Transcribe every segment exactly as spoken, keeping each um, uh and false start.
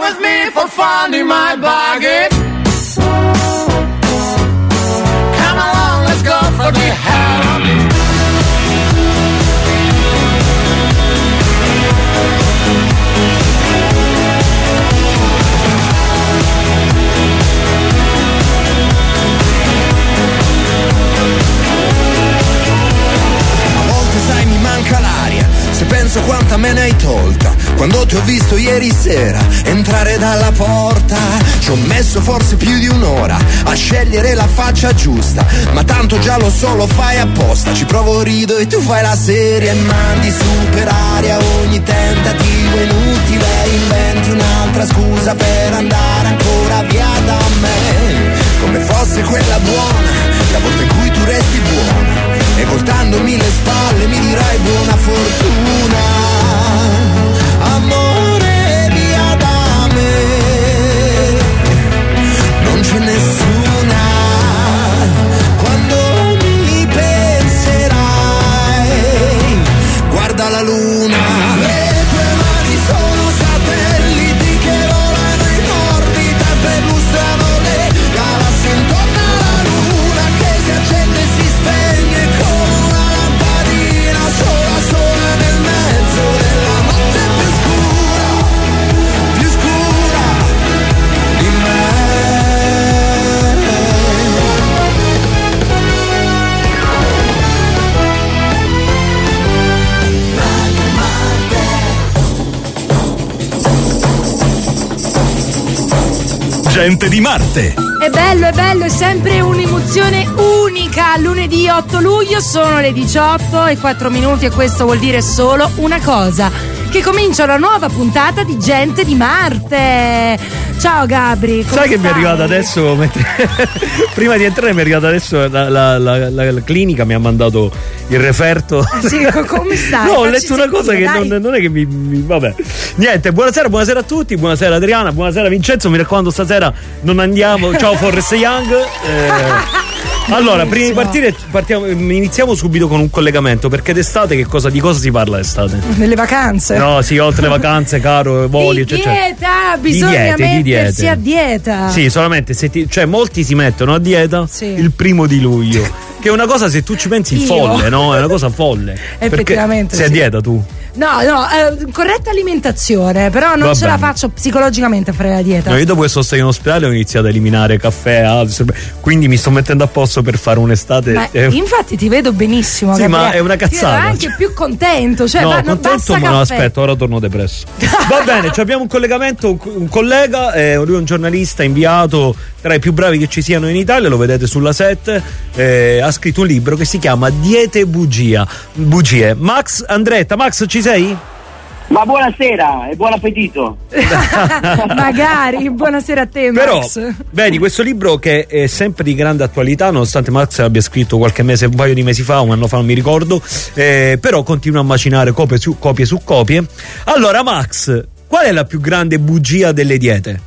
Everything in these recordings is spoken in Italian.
with me for finding my bargain. Come along, let's go for the hell of it. Sai, mi manca l'aria, se penso quanta me ne hai tolta. Quando ti ho visto ieri sera entrare dalla porta, ci ho messo forse più di un'ora a scegliere la faccia giusta, ma tanto già lo so, lo fai apposta. Ci provo, rido e tu fai la seria e mandi su per aria ogni tentativo inutile. Inventi un'altra scusa per andare ancora via da me, come fosse quella buona, la volta in cui tu resti buona. E voltandomi le spalle mi dirai buona fortuna. Amore, via da me, non c'è nessuna. Quando mi penserai, guarda la luna. Le tue mani sono satelliti che volano in orbita e perlustrano le galassie intorno alla luna, che si accende e si spegne come una lampadina sola sola nel mezzo della notte più scura, più scura di me. Gente di Marte. È bello, è bello, è sempre un'emozione unica. Lunedì otto luglio sono le diciotto e quattro minuti e questo vuol dire solo una cosa: che comincia una nuova puntata di Gente di Marte. Ciao Gabri, come sai che stai? mi è arrivata adesso mentre... prima di entrare mi è arrivata adesso la, la, la, la, la clinica mi ha mandato il referto. Ah, sì, come stai? No, ho Facci letto una sentire, cosa che non, non è che mi, mi vabbè niente. Buonasera, buonasera a tutti, buonasera Adriana, buonasera Vincenzo. Mi raccomando, stasera non andiamo. Ciao Forrest Young. eh... Allora, prima di partire partiamo, iniziamo subito con un collegamento, perché d'estate che cosa, di cosa si parla d'estate? Nelle vacanze? No, sì, oltre le vacanze, caro, voli, di eccetera. dieta, bisogna di diete, di mettersi diete. a dieta. Sì, solamente se ti, cioè molti si mettono a dieta Sì. il primo di luglio, che è una cosa, se tu ci pensi, Io. folle, no? È una cosa folle. Effettivamente Perché sei sì. a dieta tu? No, no, eh, corretta alimentazione, però non Va ce la bene. faccio psicologicamente a fare la dieta. No, io dopo che sono stato in ospedale ho iniziato a eliminare caffè, altro, quindi mi sto mettendo a posto per fare un'estate. Ma eh, infatti ti vedo benissimo. Sì, Gabriele. ma è una Ti vedo cazzata. anche più contento, cioè no, va, non contento, basta ma no, caffè. aspetta, ora torno depresso. Va bene, ci abbiamo un collegamento, un, un collega, eh, lui è un giornalista inviato tra i più bravi che ci siano in Italia, lo vedete sulla set, eh, ha scritto un libro che si chiama Diete e bugia, bugie. Max Andretta, Max, ci sei? Ma buonasera e buon appetito. Magari, buonasera a te, Però, Max. vedi, questo libro che è sempre di grande attualità, nonostante Max abbia scritto qualche mese, un paio di mesi fa, un anno fa, non mi ricordo, eh, però continua a macinare copie su copie su copie. Allora, Max, qual è la più grande bugia delle diete?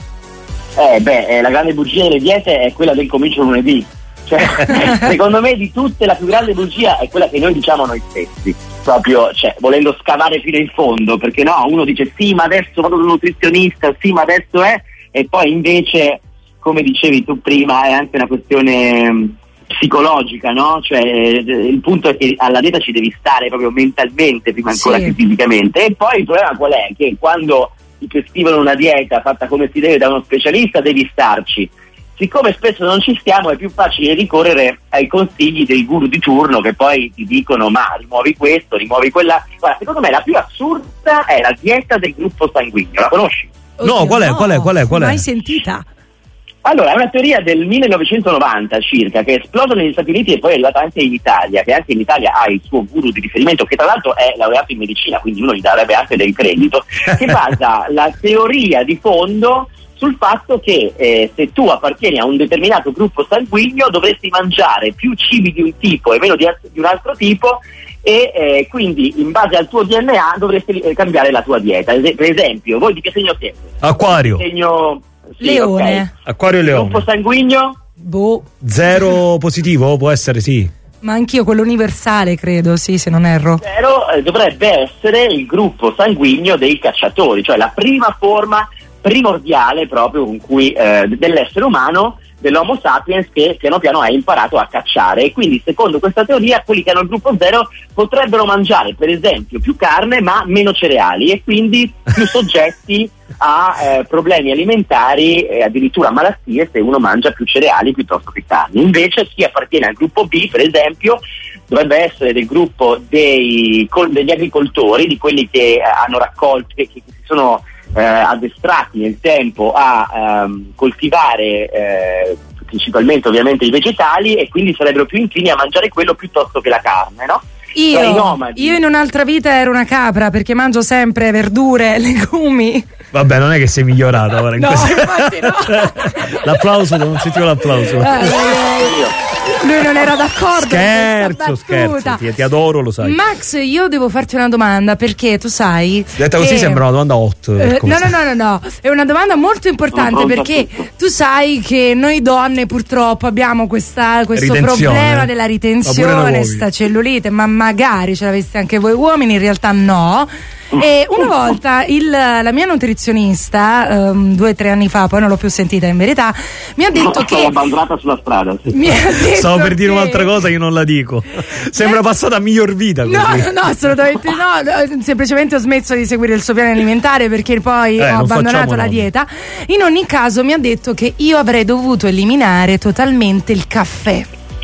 Eh beh, eh, la grande bugia delle diete è quella del comincio lunedì. Cioè, secondo me di tutte la più grande bugia è quella che noi diciamo noi stessi, proprio, cioè, volendo scavare fino in fondo, perché no, uno dice sì ma adesso vado dal nutrizionista, sì ma adesso è, e poi invece, come dicevi tu prima, è anche una questione mh, psicologica, no? Cioè il punto è che alla dieta ci devi stare proprio mentalmente prima ancora Sì. che fisicamente, e poi il problema qual è? Che quando ti prescrivono una dieta fatta come si deve da uno specialista devi starci. Siccome spesso non ci stiamo, è più facile ricorrere ai consigli dei guru di turno che poi ti dicono ma rimuovi questo, rimuovi quella. Guarda, secondo me la più assurda è la dieta del gruppo sanguigno, la conosci? No, qual è, qual è, qual è, qual è? Mai sentita? Allora, è una teoria del millenovecentonovanta circa, che è esplosa negli Stati Uniti e poi è arrivata anche in Italia, che anche in Italia ha il suo guru di riferimento, che tra l'altro è laureato in medicina, quindi uno gli darebbe anche del credito, che basa la teoria di fondo sul fatto che eh, se tu appartieni a un determinato gruppo sanguigno dovresti mangiare più cibi di un tipo e meno di, di un altro tipo, e eh, quindi in base al tuo D N A dovresti eh, cambiare la tua dieta. Es- per esempio, voi di che segno siete? Acquario. Segno sì, Leone. okay. Acquario e Leone. Gruppo sanguigno? Boh. Zero positivo? Può essere, sì. Ma anch'io quello universale, credo, sì, se non erro. Zero eh, dovrebbe essere il gruppo sanguigno dei cacciatori, cioè la prima forma primordiale proprio con cui, eh, dell'essere umano, dell'Homo sapiens, che piano piano ha imparato a cacciare, e quindi secondo questa teoria quelli che hanno il gruppo zero potrebbero mangiare per esempio più carne ma meno cereali, e quindi più soggetti a eh, problemi alimentari e addirittura malattie se uno mangia più cereali piuttosto che carne. Invece chi appartiene al gruppo B, per esempio, dovrebbe essere del gruppo dei, degli agricoltori, di quelli che hanno raccolto, che, che si sono eh, addestrati nel tempo a ehm, coltivare eh, principalmente ovviamente i vegetali, e quindi sarebbero più inclini a mangiare quello piuttosto che la carne, no? Io, io in un'altra vita ero una capra perché mangio sempre verdure, legumi. Vabbè, non è che sei migliorata ora in No, questo... infatti no. L'applauso, non sentivo l'applauso. Eh, lui non era d'accordo. Scherzo, scherzo, ti, ti adoro, lo sai. Max, io devo farti una domanda, perché tu sai detta così che... sembra una domanda hot. Eh, no, no, no, no, no, è una domanda molto importante, perché tu sai che noi donne purtroppo abbiamo questa, questo Ritenzione. problema della ritenzione, sta cellulite, ma magari ce l'aveste anche voi uomini, in realtà no. E una volta il, la mia nutrizionista, um, due o tre anni fa, poi non l'ho più sentita in verità, mi ha detto che... L'ho abbandonata sulla strada. Sì. Mi ha detto Stavo per dire che... un'altra cosa, io non la dico. Sembra passata a miglior vita così. No, no, no, assolutamente no. Semplicemente ho smesso di seguire il suo piano alimentare perché poi Eh, ho non abbandonato facciamo la nomi. dieta. In ogni caso mi ha detto che io avrei dovuto eliminare totalmente il caffè.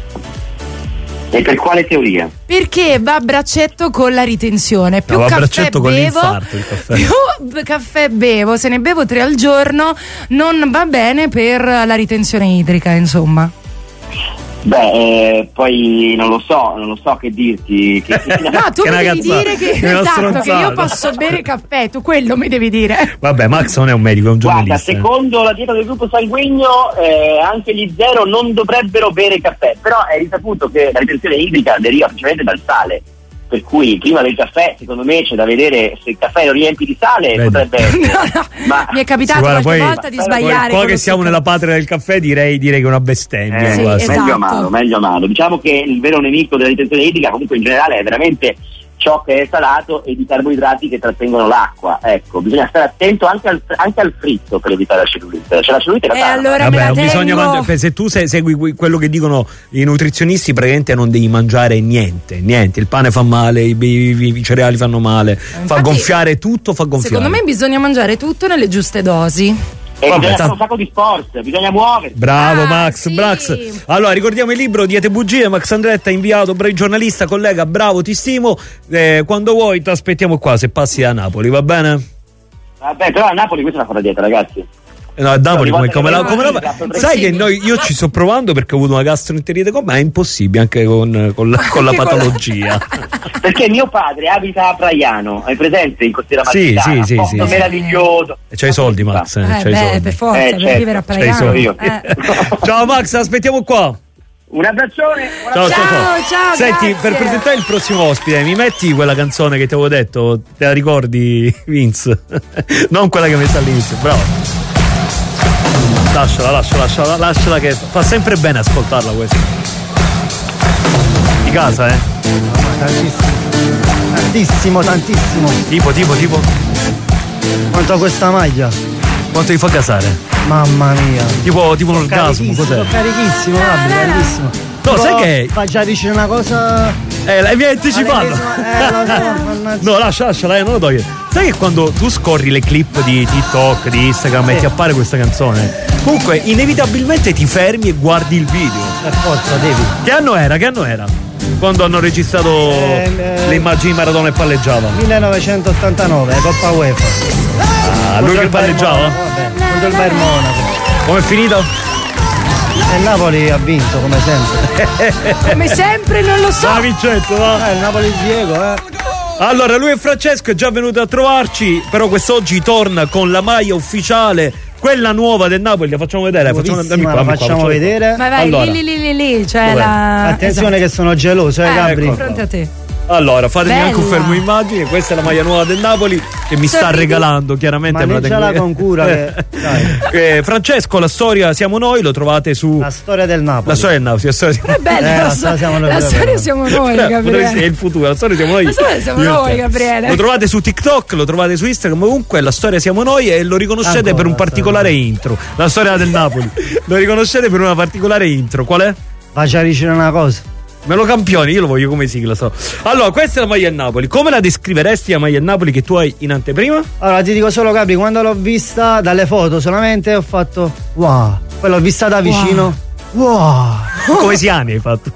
E per quale teoria? Perché va a braccetto con la ritenzione. Più No, va a caffè braccetto con bevo, l'infarto, il caffè. più b- caffè bevo, se ne bevo tre al giorno, non va bene per la ritenzione idrica, insomma. Beh, eh, poi non lo so, non lo so che dirti. Che... No, tu Che mi devi ragazzata, dire che, che una esatto, che io stronzata. posso bere caffè, tu quello mi devi dire. Vabbè, Max non è un medico, è un Guarda, giornalista. secondo la dieta del gruppo sanguigno, eh, anche gli zero non dovrebbero bere caffè, però è risaputo che la ritenzione idrica deriva principalmente dal sale. Per cui prima del caffè, secondo me, c'è da vedere se il caffè lo riempi di sale. Vedi. Potrebbe essere. No, no, Ma mi è capitato Sì, guarda, qualche poi- volta di poi- sbagliare. Qua con che lo siamo zucchero. nella patria del caffè, direi, direi che è una bestemmia. Eh, Sì, quasi. esatto. meglio a mano, meglio a mano. Diciamo che il vero nemico della ritenzione idrica comunque in generale è veramente ciò che è salato e di carboidrati che trattengono l'acqua. Ecco, bisogna stare attento anche al, anche al fritto per evitare la cellulite. Cioè la cellulite è E la allora me Vabbè, la non bisogna tengo. mangiare, se tu se- segui que- quello che dicono i nutrizionisti, praticamente non devi mangiare niente, niente. Il pane fa male, i, i- i cereali fanno male, fa Infatti, gonfiare tutto, fa gonfiare. Secondo me bisogna mangiare tutto nelle giuste dosi. E Vabbè, bisogna ta- fare un sacco di sport, bisogna muoversi. Bravo Ah, Max, sì. Max. Allora ricordiamo il libro Diete Bugie, Max Andretta, inviato, bravo giornalista, collega, bravo, ti stimo. Eh, quando vuoi ti aspettiamo qua se passi a Napoli, va bene? Vabbè, però a Napoli questa è una dieta, ragazzi. Eh, No, a Napoli Ogni come, volta come che la, vai come la- a mangiare, sai che sì. noi, io ci sto provando perché ho avuto una gastroenterite con me, è impossibile anche con, con la, con la Anche con la- patologia. Perché mio padre abita a Praiano, hai presente in Costiera Sì, Amalfitana? sì, sì, posto sì. meraviglioso. E c'hai i soldi, Max. Eh, Eh, c'hai i beh, soldi. per forza, Eh, per certo, vivere a c'hai i Praiano. soldi. io. Eh. Ciao Max, aspettiamo qua. Un abbraccione. buona Ciao, ciao, Ciao, ciao, Senti, grazie. per presentare il prossimo ospite, mi metti quella canzone che ti avevo detto? Te la ricordi, Vince? Non quella che hai messo all'inizio, bravo. Lasciala, lasciala, lasciala, lasciala che fa sempre bene ascoltarla questa. Di casa, eh? Tantissimo, tantissimo, tantissimo. Tipo, tipo, tipo. Quanto questa maglia? Quanto ti fa gasare? Mamma mia. Tipo, tipo un orgasmo, Carichissimo, cos'è? carichissimo, guarda, bellissimo. No, Però sai che- fa già dice una cosa. Eh, la mi hai anticipato. Eh, lo so, mannaggia. No, lascia, lasciala, eh, non lo togli. Sai che quando tu scorri le clip di TikTok, di Instagram e Sì. ti appare questa canzone, comunque inevitabilmente ti fermi e guardi il video. Per forza, devi. Che anno era? Che anno era? Quando hanno registrato Eh, eh, le immagini di Maradona e palleggiava. millenovecentottantanove, Coppa UEFA. Ah, lui Contro che il Bayern palleggiava? Monaco, vabbè, contro il Bayern Monaco. Com'è finita? E il Napoli ha vinto, come sempre. Come sempre non lo so. Ah, Vincetto, va. Eh, il Napoli di Diego, eh. Allora, lui e Francesco è già venuto a trovarci, però quest'oggi torna con la maglia ufficiale, quella nuova del Napoli, la facciamo vedere, facciamo, dammi Nuovissima, qua, la dammi qua, facciamo facciamo- vedere. Vai, vai, Allora. lì, lì, lì, lì, lì, cioè Dov'è? la... Attenzione esatto. che sono geloso, eh, Eh, Gabri. di fronte a te. Allora, fatemi Bella. anche un fermo immagine. Questa è la maglia nuova del Napoli che mi sta regalando, chiaramente. Maneggiala con cura. Che, eh, Francesco, la storia siamo noi, lo trovate su. La storia del Napoli. La storia del Napoli. La storia, È bella, Eh, la, la sto- storia siamo noi, la pure storia bella. siamo noi, Potrebbe Gabriele. essere il futuro, la storia siamo noi. La storia siamo Io- noi, Gabriele. Lo trovate su TikTok, lo trovate su Instagram, ovunque la storia siamo noi e lo riconoscete Ancora, per un la particolare intro. La storia del Napoli. Lo riconoscete per una particolare intro. Qual è? Faccia dicere una cosa. Me lo campioni, io lo voglio come sigla. So. Allora, questa è la maglia del Napoli. Come la descriveresti la maglia del Napoli che tu hai in anteprima? Allora ti dico solo, Gabri, quando l'ho vista dalle foto solamente ho fatto wow. Poi l'ho vista da vicino. Wow. Come siani hai fatto?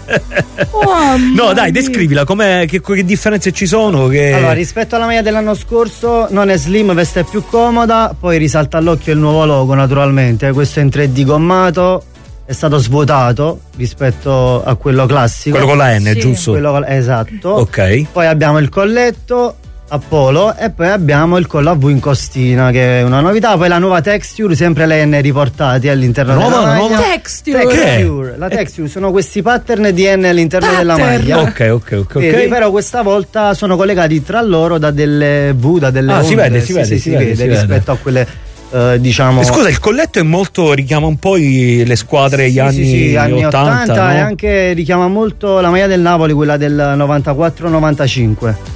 Oh, No, dai, descrivila, com'è, che, che differenze ci sono? Che... Allora, rispetto alla maglia dell'anno scorso, non è slim, veste più comoda. Poi risalta all'occhio il nuovo logo, naturalmente. Questo è in tre D gommato. È stato svuotato rispetto a quello classico. Quello con la N, Sì. giusto? Quello col- esatto. Ok. Poi abbiamo il colletto a polo e poi abbiamo il collo a V in costina, che è una novità. Poi la nuova texture, sempre le N riportate all'interno Nuova, della nuova? maglia. Texture. Texture. La texture sono questi pattern di N all'interno della Pattern. maglia. Ok, ok, ok. Vedi, ok. però questa volta sono collegati tra loro da delle V, da delle Ah, onde. si vede, si Sì, vede, sì, si si vede, vede si vede. rispetto a quelle eh, diciamo. Eh, Scusa, il colletto è molto, richiama un po' i- le squadre Sì, gli anni, sì, sì, anni ottanta, ottanta, no? e anche richiama molto la maglia del Napoli, quella del novantaquattro novantacinque.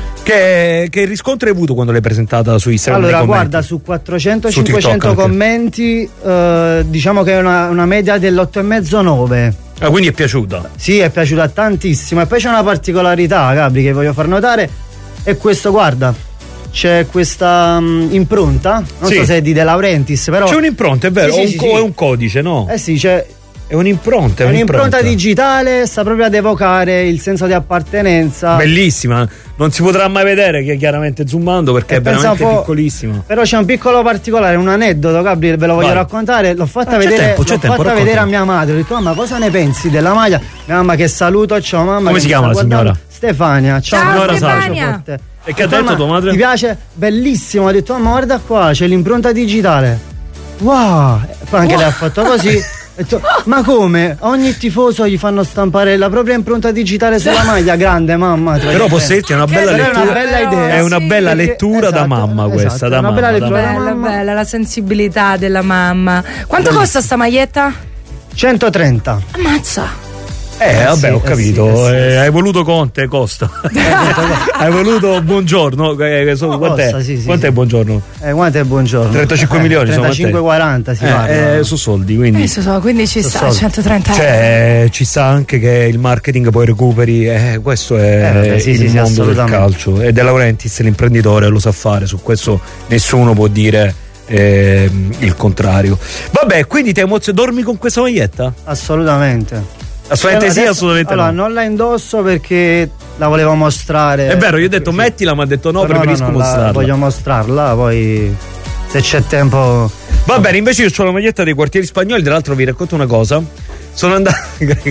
Che, che riscontro hai avuto quando l'hai presentata su Instagram? Allora, nei commenti? guarda, su quattrocento Su TikTok cinquecento anche. commenti, eh, diciamo che è una, una media dell'otto e mezzo nove. Ah, quindi è piaciuta? Sì, è piaciuta tantissimo. E poi c'è una particolarità, Gabri, che voglio far notare. È questo, guarda. C'è questa mm, impronta. Non Sì. so se è di De Laurentiis, però. C'è un'impronta, è vero? Sì, o sì, un sì, co- sì. è un codice, no? Eh sì, c'è. È un'impronta, è È un'impronta un'impronta digitale, sta proprio ad evocare il senso di appartenenza. Bellissima, non si potrà mai vedere che chiaramente zoomando perché E è pensa veramente un po'- piccolissima. Però c'è un piccolo particolare, un aneddoto, Gabriele, ve lo voglio Vai. raccontare. L'ho fatta Ah, c'è vedere, tempo, c'è l'ho tempo, fatta racconta. vedere a mia madre. Ho detto, mamma, cosa ne pensi della maglia? Mia mamma, che saluto, ciao mamma. Come che si mi chiama sta la guardando. signora? Stefania, ciao, Ciao, signora, Stefania. bacio forte. E che ha Ho detto, detto "Mamma, tua madre?" Ti piace? Bellissimo. Ho detto, mamma, guarda qua, c'è l'impronta digitale. Wow! E poi anche lei ha fatto così. Ho detto, ma come? A ogni tifoso gli fanno stampare la propria impronta digitale sulla maglia. Grande, mamma. Però posso dirti è una bella Però è lettura. una bella idea. È una Sì, bella perché- lettura da esatto, mamma esatto, questa, è da una mamma. bella da lettura. mamma. Bella, mamma. bella, la sensibilità della mamma. Quanto costa sta maglietta? centotrenta. Ammazza. Eh, vabbè, sì, ho eh capito. sì, eh sì, eh, hai voluto Conte, costa. Hai voluto buongiorno. Eh, so- No, quant'è? costa, sì, sì, Quant'è sì. buongiorno? Eh, quanto è buongiorno? trentacinque milioni, insomma, trentacinque quaranta si Eh, parla. eh, su soldi, quindi. Eh, so, so, quindi ci sta soldi. centotrenta euro. Cioè, ci sta anche che il marketing poi recuperi, eh, questo è Eh, vabbè, sì, il sì, sì, mondo del assolutamente. calcio. E De Laurentiis, l'imprenditore, lo sa fare, su questo nessuno può dire ehm, il contrario. Vabbè, quindi ti emozioni, dormi con questa maglietta? Assolutamente. Assolutamente sì, Adesso- assolutamente allora, no. non la indosso perché la volevo mostrare. È vero, io ho detto mettila, ma ha detto no, No, no, preferisco no, la mostrarla. voglio mostrarla, poi se c'è tempo. Va bene, invece io ho la maglietta dei quartieri spagnoli, tra l'altro vi racconto una cosa. Sono andato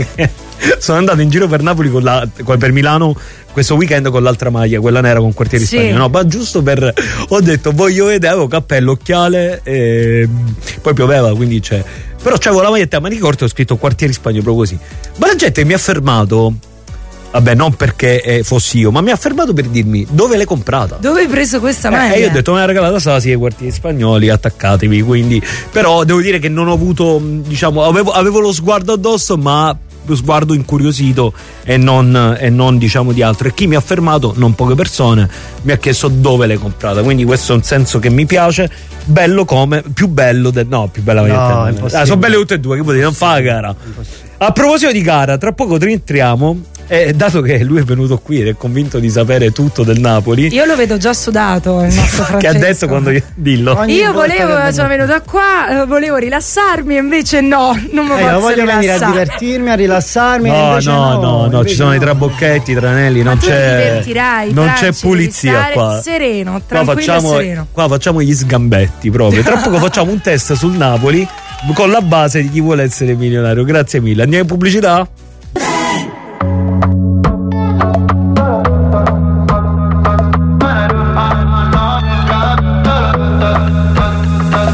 sono andato in giro per Napoli con la con- per Milano questo weekend con l'altra maglia, quella nera con quartieri Sì. spagnoli. No, ma giusto per ho detto voglio vedere, avevo cappello, occhiale e poi pioveva, quindi c'è. Però c'avevo la maglietta a maniche corte, ho scritto quartieri spagnoli proprio così. Ma la gente mi ha fermato. Vabbè, non perché eh, fossi io, ma mi ha fermato per dirmi dove l'hai comprata. Dove hai preso questa maglia? Eh, io ho detto me l'ha regalata Sasi ai quartieri spagnoli, attaccatevi, quindi però devo dire che non ho avuto, mh, diciamo, avevo, avevo lo sguardo addosso, ma lo sguardo incuriosito e non, e non diciamo di altro. E chi mi ha fermato, non poche persone, mi ha chiesto dove l'hai comprata, quindi questo è un senso che mi piace. Bello come, più bello del, no, più bella No, maglietta. impossibile. Ah, sono belle tutte e due, che vuol dire, non fa la gara. A proposito di gara, tra poco rientriamo. E dato che lui è venuto qui ed è convinto di sapere tutto del Napoli, Io lo vedo già sudato il nostro Francesco. che ha detto quando io, dillo. Ogni Io volta volevo, che sono vengo- venuta qua, eh, volevo rilassarmi, invece no, non mi Eh, posso io voglio venire a rilassare. divertirmi, a rilassarmi. e No, invece no, no, no, invece ci sono i no. trabocchetti, i tranelli, Ma non tu ti c'è divertirai, non Franci, c'è devi pulizia stare qua. sereno, Qua tranquillo e facciamo, sereno. qua facciamo gli sgambetti proprio. Tra poco facciamo un test sul Napoli con la base di chi vuole essere milionario. Grazie mille. Andiamo in pubblicità?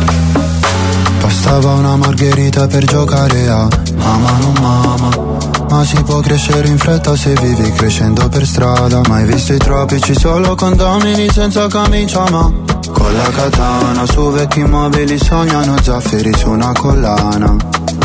Bastava una margherita per giocare a mamma non mamma, ma si può crescere in fretta se vivi crescendo per strada. Mai visto i tropici solo condomini senza camicia, ma con la katana su vecchi mobili sognano zaffiri su una collana.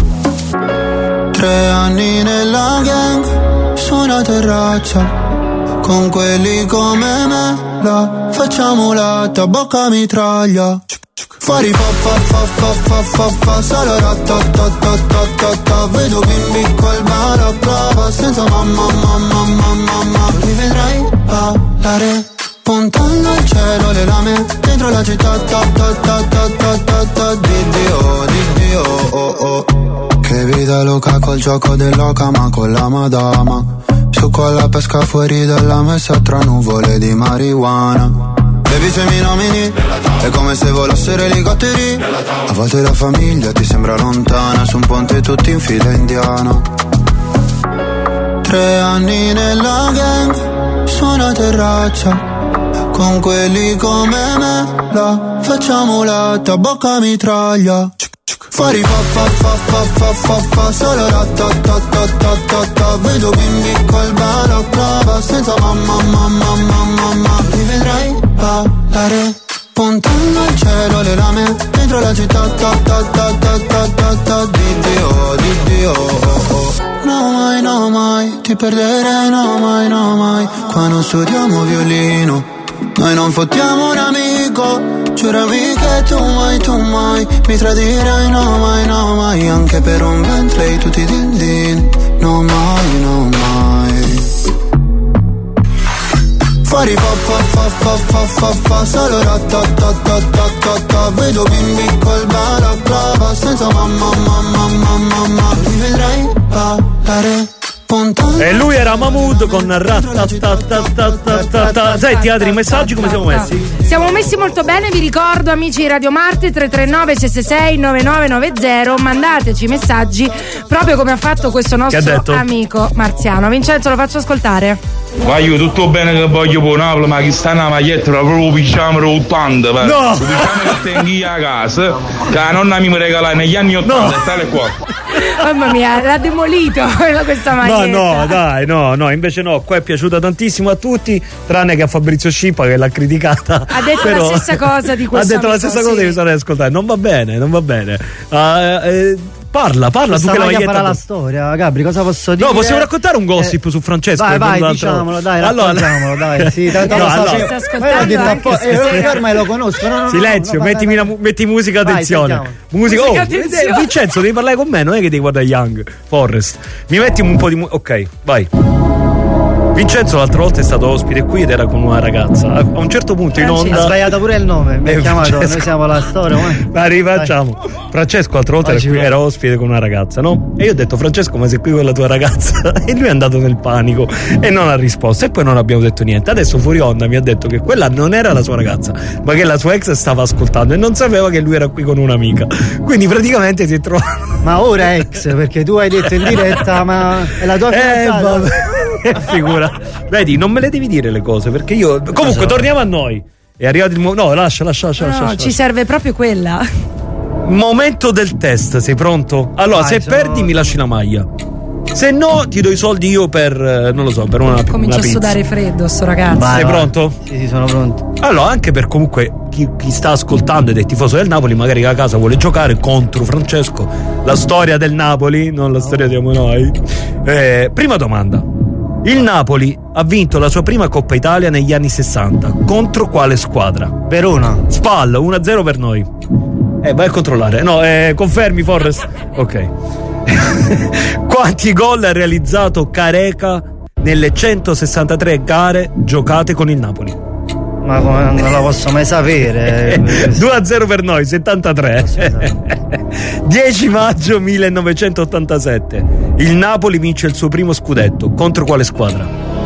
Tre anni nella gang su una terrazza con quelli come me, la facciamo latta, bocca mitraglia. Fuori fa fa fa fa fa fa fa solo ratatatatata. Vedo bimbi col balaclava senza mamma mamma mamma mamma. Li vedrai ballare puntando al cielo le lame dentro la città ta ta ta ta ta ta ta. Di Dio, di Dio, oh oh. Che vita loca col gioco dell'oca ma con la madama. Su con la pesca fuori dalla messa tra nuvole di marijuana. Baby se mi nomini è come se volassero elicotteri. A volte la famiglia ti sembra lontana, su un ponte tutti in fila indiana. Tre anni nella gang su una terrazza con quelli come me, la facciamo latta, bocca mitraglia. Fuori fa fa fa fa fa fa fa solo ratatatatata. Vedo bimbi col balaclava senza mamma mamma mamma mamma. Li vedrai ballare puntando al cielo le lame dentro la città ta ta ta ta ta ta ta. Di Dio, di Dio, oh oh. No mai, no mai, ti perderei, no mai, no mai. Qua non studiamo violino, noi non fottiamo un amico. Giurami che tu mai, tu mai mi tradirai, no mai, no mai. Anche per un Bentley tutti din din, no mai, no mai. Fuori fa fa fa fa fa fa fa solo ratatatatata. Vedo bimbi col balaclava senza mamma mamma mamma mamma. Li vedrai ballare. E lui era Mahmood con ratatatatata. Senti Adri, i messaggi come siamo messi? Siamo messi molto bene, vi ricordo amici di Radio Marte tre tre nove sei sei sei nove nove nove zero, mandateci i messaggi proprio come ha fatto questo nostro amico Marziano. Vincenzo, lo faccio ascoltare. Ma io tutto bene che voglio buon Napoli, ma chi sta nella maglietta proprio picciamo ottanta, no! Picciamo che tengo a casa, che la nonna mi regala negli anni ottanta, no. E tale qua. Mamma mia, l'ha demolito questa maglietta. No, no, dai, no, no, invece no, qua è piaciuta tantissimo a tutti, tranne che a Fabrizio Scippa che l'ha criticata. Ha detto però, la stessa cosa di questo. Ha detto amico, la stessa sì. cosa di questo ascoltare. Non va bene, non va bene. Uh, eh, Parla, parla questa tu che la maglietta farà la storia, Gabri, cosa posso dire? No, possiamo raccontare un gossip eh, su Francesco. Vai, vai, diciamolo, dai, allora, raccontiamolo, dai. Sì, tanto no, lo so, allora, io ho detto a po', eh, ormai lo conosco. No, no, silenzio, no, metti, vai, vai. metti musica, attenzione. Vai, musica, musica oh, attenzione. Vincenzo, devi parlare con me, non è che devi guardare Young Forest. Mi metti un po' di musica. Ok, vai. Vincenzo l'altra volta è stato ospite qui ed era con una ragazza. A un certo punto in onda ha sbagliato pure il nome, mi ha eh, chiamato, Francesco. noi siamo la storia. Ma rifacciamo. Dai. Francesco l'altra volta era, qui, era ospite con una ragazza, no? E io ho detto Francesco, ma sei qui con la tua ragazza? E lui è andato nel panico e non ha risposto. E poi non abbiamo detto niente. Adesso fuori onda mi ha detto che quella non era la sua ragazza, ma che la sua ex stava ascoltando e non sapeva che lui era qui con un'amica. Quindi praticamente si è trovato. Ma ora ex, perché tu hai detto in diretta, ma è la tua fidanzata. Eh, figura. Vedi, non me le devi dire le cose perché io. Comunque, torniamo a noi. È arrivato il momento. No, lascia, lascia, lascia. No, lascia, no, lascia. ci serve proprio quella. Momento del test, sei pronto? Allora, Vai, se sono... perdi, mi lasci la maglia. Se no, ti do i soldi io per. Non lo so, per una, Comincia una pizza. a sudare freddo, sto ragazzo. Vai, sei vai. pronto? Sì, sì, sono pronto. Allora, anche per comunque chi, chi sta ascoltando ed è tifoso del Napoli, magari a casa vuole giocare contro Francesco. La storia del Napoli, non la storia di noi. Eh, prima domanda. Il Napoli ha vinto la sua prima Coppa Italia negli anni sessanta. Contro quale squadra? Verona. Spal, uno a zero per noi. Eh, vai a controllare. No, eh, confermi, Forrest? Ok. Quanti gol ha realizzato Careca nelle centosessantatré gare giocate con il Napoli? Ma come, non la posso mai sapere. due a zero per noi, settantatré. dieci maggio millenovecentottantasette. Il Napoli vince il suo primo scudetto. Contro quale squadra?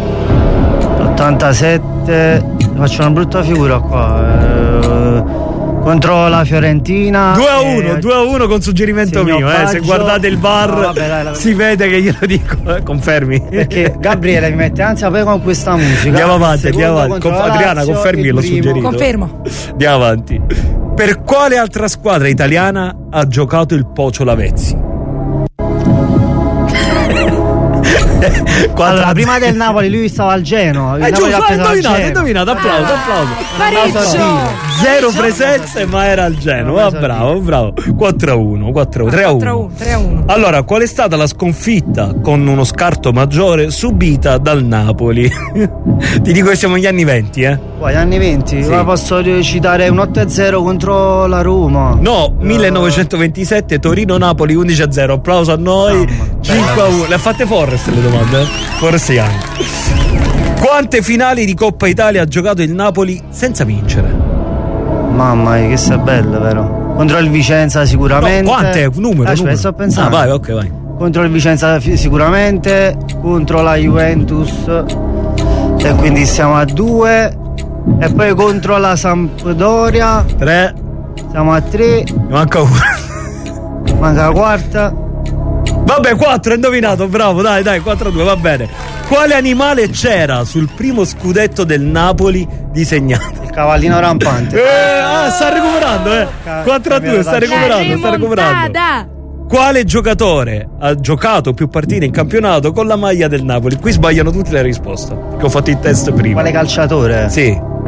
ottantasette. Faccio una brutta figura qua. Eh, contro la Fiorentina. due a uno, due a uno con suggerimento mio. Eh. Se guardate il V A R, no, vabbè, dai, la... si vede che glielo dico. Eh, confermi? Perché Gabriele mi mette ansia poi con questa musica. Andiamo avanti, andiamo avanti. Conf- Adriana, confermi, l'ho suggerito. Confermo. Andiamo avanti. Per quale altra squadra italiana ha giocato il Pocio Lavezzi? Allora, prima del Napoli lui stava al Genoa. È giusto, hai indovinato, hai indovinato, applauso, applauso. Pareggio. Zero presenze, ma era al Genoa. Bravo, bravo. quattro a uno, quattro, tre a uno. tre a uno. Allora, qual è stata la sconfitta con uno scarto maggiore subita dal Napoli? Ti dico che siamo negli anni venti, eh? Poi anni venti, Sì. ma posso citare un otto a zero contro la Roma. No, millenovecentoventisette Torino-Napoli undici a zero. Applauso a noi. cinque a uno. Le ha fatte Forrest le domande? Eh? Forrest Young. Quante finali di Coppa Italia ha giocato il Napoli senza vincere? Mamma mia, che sei bella, però. Contro il Vicenza sicuramente. No, quante? Numero, Aspetta, numero. sto pensando. Ah, vai, ok, vai. Contro il Vicenza fi- sicuramente, contro la Juventus, e quindi siamo a due. E poi contro la Sampdoria tre. siamo a tre. Manca uno. Manca la quarta. Vabbè, quattro, hai indovinato, bravo, dai, dai, quattro a due, va bene. Quale animale c'era sul primo scudetto del Napoli disegnato? Il cavallino rampante. Eh, ah, sta recuperando, eh. quattro a due, sta recuperando, sta recuperando. Remontata. Quale giocatore ha giocato più partite in campionato con la maglia del Napoli? Qui sbagliano tutte le risposte, che ho fatto il test prima. Quale calciatore? Sì.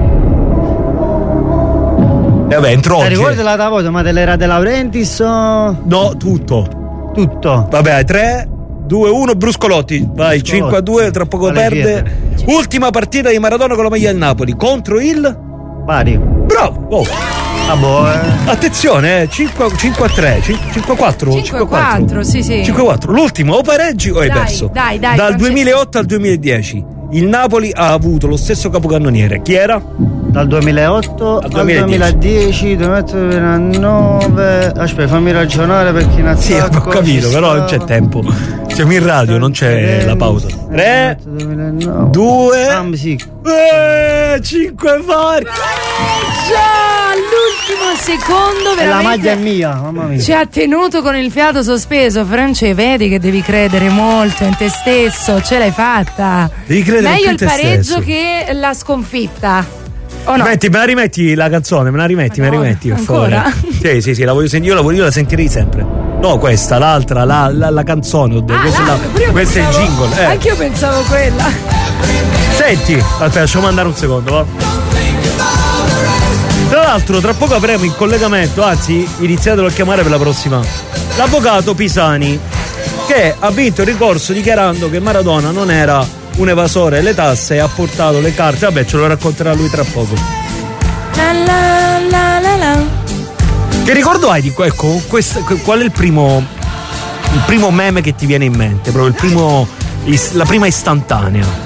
E vabbè, entro Ti oggi. ricordi la Tavoto, ma dell'era De Laurentiis? o- No, tutto. Tutto. Vabbè, tre, due, uno, Bruscolotti. Vai, cinque a due, tra poco Alle perde. Ultima partita di Maradona con la maglia del Napoli contro il Bari. Bravo. Oh. Ah boh, eh. Attenzione, eh, cinque a tre, cinque a quattro, cinque a quattro, sì, sì. cinque a quattro. L'ultimo o pareggi o hai Dai, perso. dai, dai, Dal Francesco. duemilaotto al duemiladieci il Napoli ha avuto lo stesso capocannoniere. Chi era? Dal duemilaotto al duemiladieci. duemiladieci, duemilanove. Aspetta, fammi ragionare perché in Sì, attacco ho capito, ci però sta- non c'è tempo. Siamo in radio, non c'è la pausa. tre, duemilanove. due, Ah, sì. eh, cinque vari. Già, all'ultimo secondo E la veramente maglia è mia, mamma mia. ci ha tenuto con il fiato sospeso. France, vedi che devi credere molto in te stesso, ce l'hai fatta. Devi credere Meglio più in il te pareggio stesso. che la sconfitta. O no? Metti, me la rimetti la canzone, me la rimetti, me la Madonna, rimetti per ancora? favore. Sì, sì, sì, la voglio sentire, io la, voglio, io la sentirei sempre. No, questa, l'altra, la, la, la canzone, ho detto. Ah, questo, è, la- l'altro, pure io questo è il pensavo- jingle. Eh. Anche io pensavo quella. Senti, aspetta, lasciamo andare un secondo, va. Tra l'altro, tra poco avremo in collegamento, anzi, iniziatelo a chiamare per la prossima, l'avvocato Pisani, che ha vinto il ricorso dichiarando che Maradona non era un evasore delle tasse e ha portato le carte. Vabbè, ce lo racconterà lui tra poco. La la la la la. Che ricordo hai di que- ecco, quest- qual è il primo il primo meme che ti viene in mente? Proprio il primo is- la prima istantanea.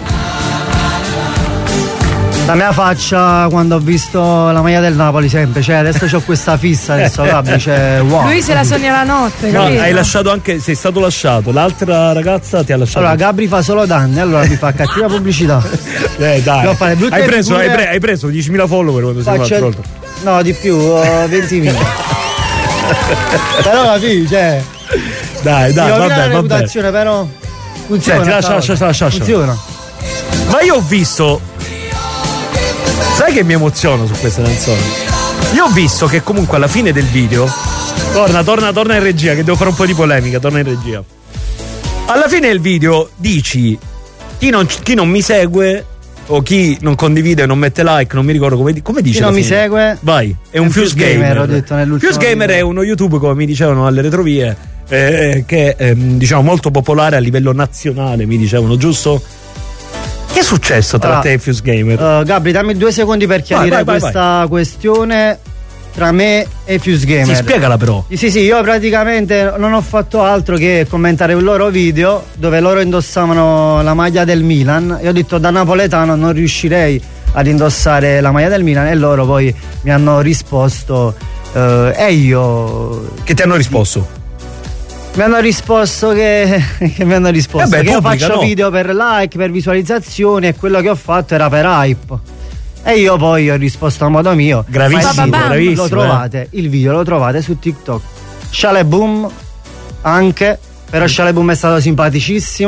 La mia faccia quando ho visto la maglia del Napoli sempre, cioè adesso c'ho questa fissa, adesso Gabri, cioè wow. Lui se la sogna la notte, No, capito? hai lasciato anche, sei stato lasciato. L'altra ragazza ti ha lasciato. Allora Gabri fa solo danni, allora mi fa cattiva pubblicità. eh, dai. Devo fare brutte Hai preso, figure. hai, pre- hai preso diecimila follower quando sei Faccio- l'altra volta. No, di più, uh, ventimila. Però capi, cioè. Dai, dai, mi rovina vabbè, la vabbè. reputazione, però. Funziona. Senti, lascia, lascia, lascia, lascia. Funziona. Ma io ho visto. Sai che mi emoziono su questa canzone? Io ho visto che comunque alla fine del video. Torna, torna, torna in regia, che devo fare un po' di polemica, torna in regia. Alla fine del video dici: chi non, chi non mi segue, o chi non condivide, non mette like, non mi ricordo come, come dice. Chi non alla mi fine? segue. Vai, è un, un Fuse Fuse Gamer. Gamer, ho detto nell'ultimo Fuse Gamer video. è uno YouTube, come mi dicevano alle retrovie, eh, che è diciamo molto popolare a livello nazionale, mi dicevano, giusto? Che è successo tra Allora, te e Fuse Gamer? Uh, Gabri, dammi due secondi per chiarire vai, vai, questa questione tra me e Fuse Gamer. Sì, spiegala però. Sì, sì, io praticamente non ho fatto altro che commentare un loro video dove loro indossavano la maglia del Milan e ho detto da napoletano non riuscirei ad indossare la maglia del Milan e loro poi mi hanno risposto uh, e io... Che ti hanno risposto? Mi hanno risposto che, che mi hanno risposto Vabbè, che io pubblica, faccio no? video per like, per visualizzazioni e quello che ho fatto era per hype. E io poi ho risposto a modo mio. Gravissimo, Ma il video bravissimo, Lo trovate, eh. il video lo trovate su TikTok. Shale Boom anche, però Shale Boom è stato simpaticissimo.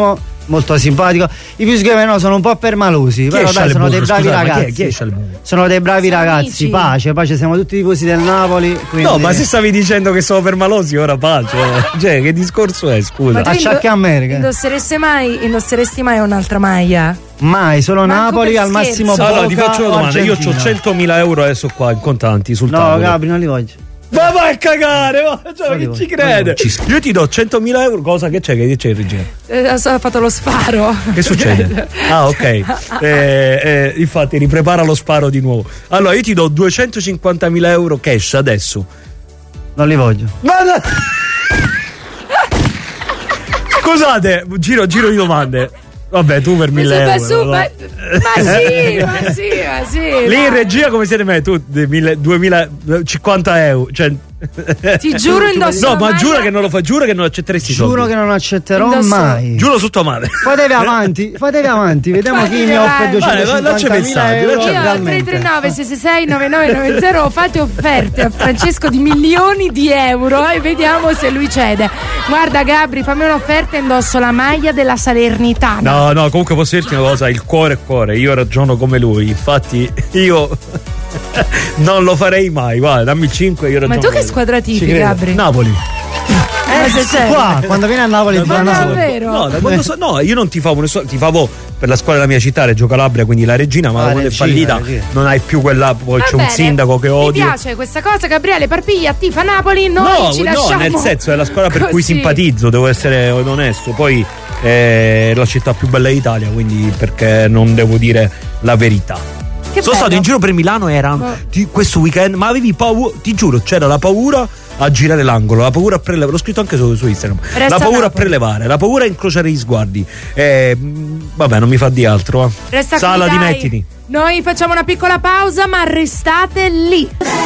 molto simpatico. I più sghivi no, sono un po' permalosi, Chi però dai, sono dei bravi Scusate, ragazzi. Chi è, chi è Scialbù? Sono dei bravi Sono ragazzi, amici. pace, pace, siamo tutti tifosi del Napoli. Quindi... No, ma se stavi dicendo che sono permalosi, ora pace. Cioè, che discorso è, scusa? Ma tu Acciacchi indo- America. Indossereste mai, indosseresti mai un'altra maglia? Mai, solo Manco Napoli, per al scherzo. massimo Boca. Allora, ti faccio una domanda. Io ho Argentina. centomila euro adesso qua in contanti sul No, tavolo. Gabri, non li voglio. Ma vai a cagare, ma cioè, Non chi li ci voglio, crede? non li Io ti do centomila euro, cosa che c'è? Che c'è il regime? Eh, ha fatto lo sparo. Che succede? Ah, ok. Eh, eh, infatti, riprepara lo sparo di nuovo. Allora, io ti do duecentocinquantamila euro cash adesso. Non li voglio. Guarda! Scusate, giro, giro di domande. Vabbè, tu per mille Ma euro. su, no? ma, ma sì, ma sì, ma sì. Lì dai. in regia come siete me? Tu duemilacinquanta euro. Cioè... Ti giuro indosso No, la ma maglia. giura che non lo fai, giura che non accetteresti i Giuro soldi. che non accetterò Indosso- mai. Giuro su tua madre. Fatevi avanti, fatevi avanti, vediamo chi mi offre Vai, vai, lasciami i duecentocinquantamila messaggi, euro. lasciami- Io al tre realmente. tre nove sei sei sei nove nove nove zero fate offerte a Francesco di milioni di euro e vediamo se lui cede. Guarda Gabri, fammi un'offerta e indosso la maglia della Salernitana. No, no, comunque posso dirti una cosa, il cuore è cuore, io ragiono come lui, infatti io non lo farei mai, guarda, dammi il cinque, io ragiono Ma tu che come lui. squadra Ci tifi, credo. Gabri? Napoli. Ma se sei- Qua, quando viene a Napoli ti Da fa quando Napoli. sono- davvero? No, da quando so- no, io non tifavo nessuno, tifavo per la squadra della mia città, Reggio Calabria, quindi la Regina, ma Ah, quando è Regina, fallita Regina. non hai più quella, poi Va c'è un bene. sindaco che Mi odio. piace questa cosa, Gabriele Parpiglia tifa Napoli, noi No, ci no, lasciamo. nel senso è la squadra per cui così. simpatizzo, devo essere onesto. Poi è la città più bella d'Italia, quindi perché non devo dire la verità. Che Sono stato bello. in giro per Milano, era Ma- ti- questo weekend, ma avevi paura, ti giuro, c'era la paura a girare l'angolo, la paura a prelevare, l'ho scritto anche su, su Instagram, Resta la paura a Napoli. prelevare, la paura a incrociare gli sguardi. Eh, mh, vabbè, non mi fa di altro. Va. Resta qui, Sala, dai. dimettiti. Noi facciamo una piccola pausa, ma restate lì.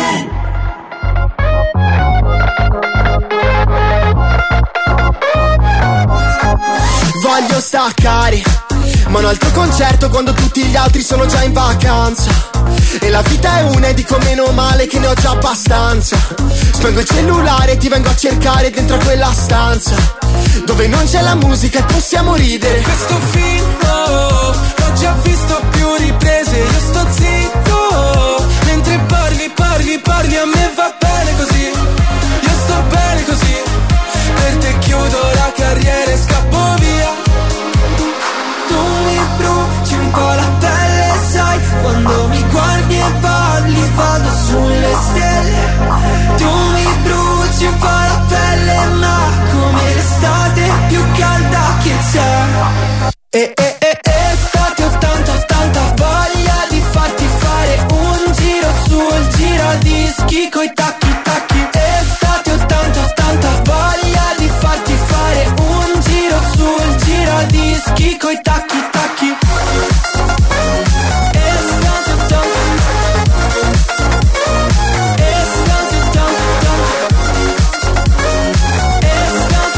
Voglio staccare, ma un altro concerto quando tutti gli altri sono già in vacanza. E la vita è una e dico meno male che ne ho già abbastanza. Spengo il cellulare e ti vengo a cercare dentro a quella stanza dove non c'è la musica e possiamo ridere. Questo film oh, l'ho già visto a più riprese. Io sto zitto mentre parli, parli, parli. A me va bene così, io sto bene così. Per te chiudo la carriera e scappo via. Tu mi bruci un po' la pelle, sai. Quando mi guardi e parli vado sulle stelle. Tu mi bruci un po' la pelle, ma come l'estate più calda che c'è. E e e estate ottanta ottanta, voglia di farti fare un giro sul giradischi coi tacchi tacchi. Estate ottanta ottanta, voglia di farti fare un giro sul giradischi coi tacchi tacchi. Estate ottanta, estate ottanta, estate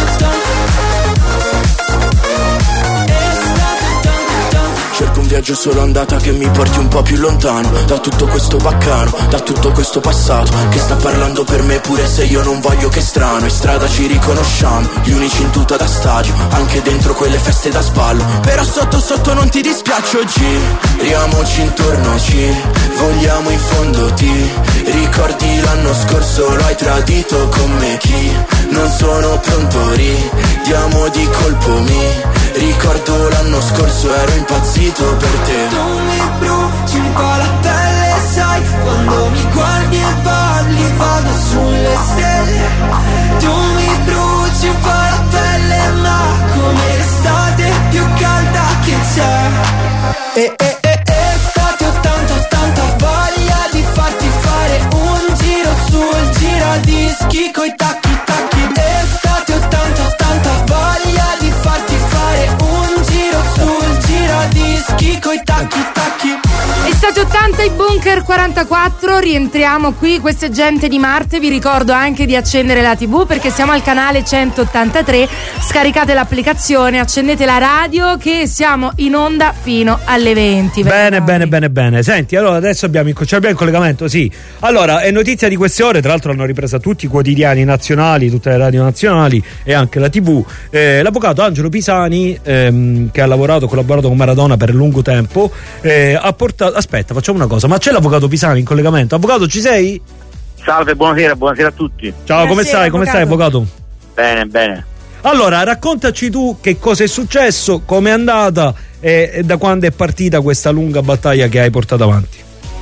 ottanta. Cerco un viaggio solo andata che mi porti un po' più lontano da tutto questo baccano, da tutto questo passato che sta parlando per me pure se io non voglio. Che strano, in strada ci riconosciamo, gli unici in tuta da stadio, anche dentro quelle feste da sballo. Però sotto sotto non ti dispiaccio, giriamoci intorno, ci vogliamo in fondo. Ti ricordi l'anno scorso, lo hai tradito con me. Chi non sono pronto, ridiamo di colpo. Mi ricordo l'anno scorso, ero impazzito per te. Tu mi bruci un po' la pelle, sai. Quando mi guardi e parli vado sulle stelle. Tu mi bruci un po' la pelle, ma come l'estate più calda che c'è. E e e estate ottanta ottanta, voglia di farti fare un giro sul giradischi coi tacchi tacchi. Estate ottanta ottanta, voglia di farti fare un giro sul giradischi coi tacchi tacchi. E Estate ottanta e Bunker quarantaquattro, rientriamo qui, questa è Gente di Marte, vi ricordo anche di accendere la tivù perché siamo al canale centottantatré, scaricate l'applicazione, accendete la radio che siamo in onda fino alle venti. Bene, bene, bene, bene. Senti, allora adesso abbiamo il, abbiamo il collegamento, sì. Allora, è notizia di queste ore, tra l'altro hanno ripresa tutti i quotidiani nazionali, tutte le radio nazionali e anche la tivù. Eh, l'avvocato Angelo Pisani, ehm, che ha lavorato, collaborato con Maradona per lungo tempo, eh, ha portato. Aspetta, facciamo una cosa, ma c'è l'avvocato Pisani in collegamento? Avvocato, ci sei? Salve, buonasera, buonasera a tutti. Ciao, buonasera, come stai? Come stai, avvocato? Bene, bene. Allora, raccontaci tu che cosa è successo, com'è andata e, e da quando è partita questa lunga battaglia che hai portato avanti.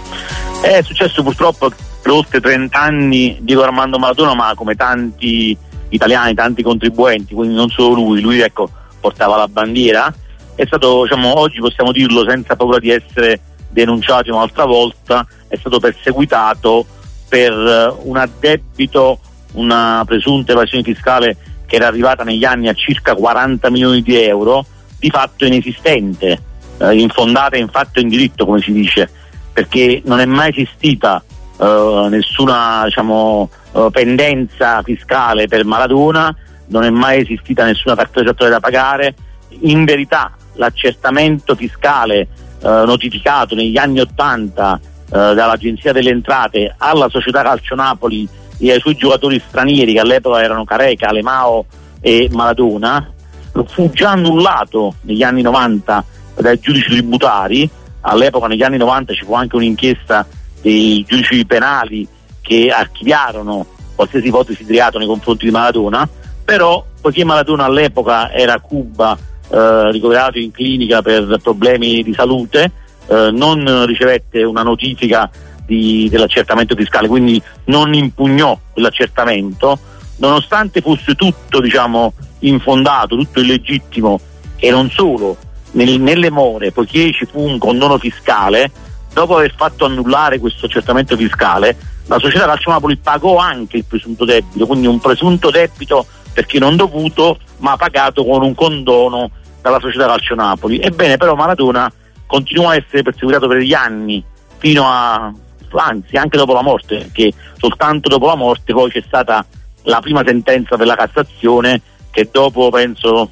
È successo purtroppo per oltre trenta anni Diego Armando Maradona, ma come tanti italiani, tanti contribuenti, quindi non solo lui, lui ecco portava la bandiera. È stato, diciamo, oggi possiamo dirlo senza paura di essere denunciato un'altra volta, è stato perseguitato per un addebito, una presunta evasione fiscale che era arrivata negli anni a circa quaranta milioni di euro, di fatto inesistente, eh, infondata in fatto e in diritto, come si dice, perché non è mai esistita eh, nessuna, diciamo, eh, pendenza fiscale per Maradona, non è mai esistita nessuna cartolarizzazione da pagare. In verità l'accertamento fiscale Uh, notificato negli anni ottanta uh, dall'Agenzia delle Entrate alla società Calcio Napoli e ai suoi giocatori stranieri, che all'epoca erano Careca, Alemao e Maradona, fu già annullato negli anni novanta dai giudici tributari. All'epoca, negli anni novanta, ci fu anche un'inchiesta dei giudici penali che archiviarono qualsiasi ipotesi di reato nei confronti di Maradona, però poiché Maradona all'epoca era a Cuba, Eh, ricoverato in clinica per problemi di salute, eh, non ricevette una notifica di, dell'accertamento fiscale, quindi non impugnò quell'accertamento, nonostante fosse tutto, diciamo, infondato, tutto illegittimo, e non solo, nel, nelle more, poiché ci fu un condono fiscale. Dopo aver fatto annullare questo accertamento fiscale, la società Calcio Napoli pagò anche il presunto debito, quindi un presunto debito perché non dovuto, ma pagato con un condono dalla società Calcio Napoli. Ebbene, però Maradona continuò a essere perseguitato per gli anni, fino a, anzi anche dopo la morte, perché soltanto dopo la morte poi c'è stata la prima sentenza della Cassazione, che dopo penso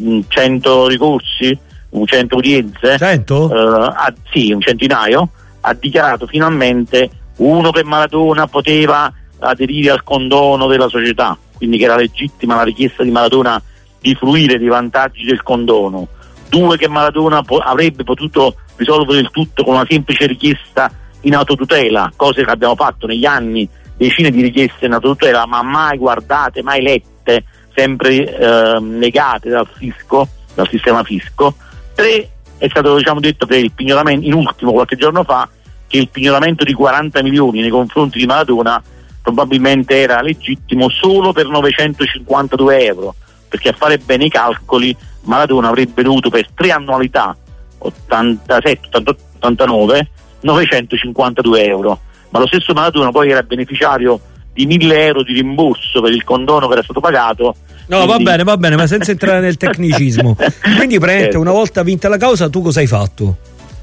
cento ricorsi, cento udienze, cento? Eh, ha, sì, un centinaio, ha dichiarato finalmente uno che Maradona poteva aderire al condono della società, quindi che era legittima la richiesta di Maradona di fruire dei vantaggi del condono, due che Maradona po- avrebbe potuto risolvere il tutto con una semplice richiesta in autotutela, cose che abbiamo fatto negli anni, decine di richieste in autotutela, ma mai guardate, mai lette, sempre eh, negate dal fisco, dal sistema fisco. Tre, è stato, diciamo, detto che il pignoramento, in ultimo qualche giorno fa, che il pignoramento di quaranta milioni nei confronti di Maradona probabilmente era legittimo solo per novecentocinquantadue euro, perché a fare bene i calcoli Maradona avrebbe dovuto per tre annualità, ottantasette, ottantotto, ottantanove, novecentocinquantadue euro, ma lo stesso Maradona poi era beneficiario di mille euro di rimborso per il condono che era stato pagato. No, quindi... va bene, va bene, ma senza entrare nel tecnicismo. Quindi praticamente, una volta vinta la causa, tu cosa hai fatto?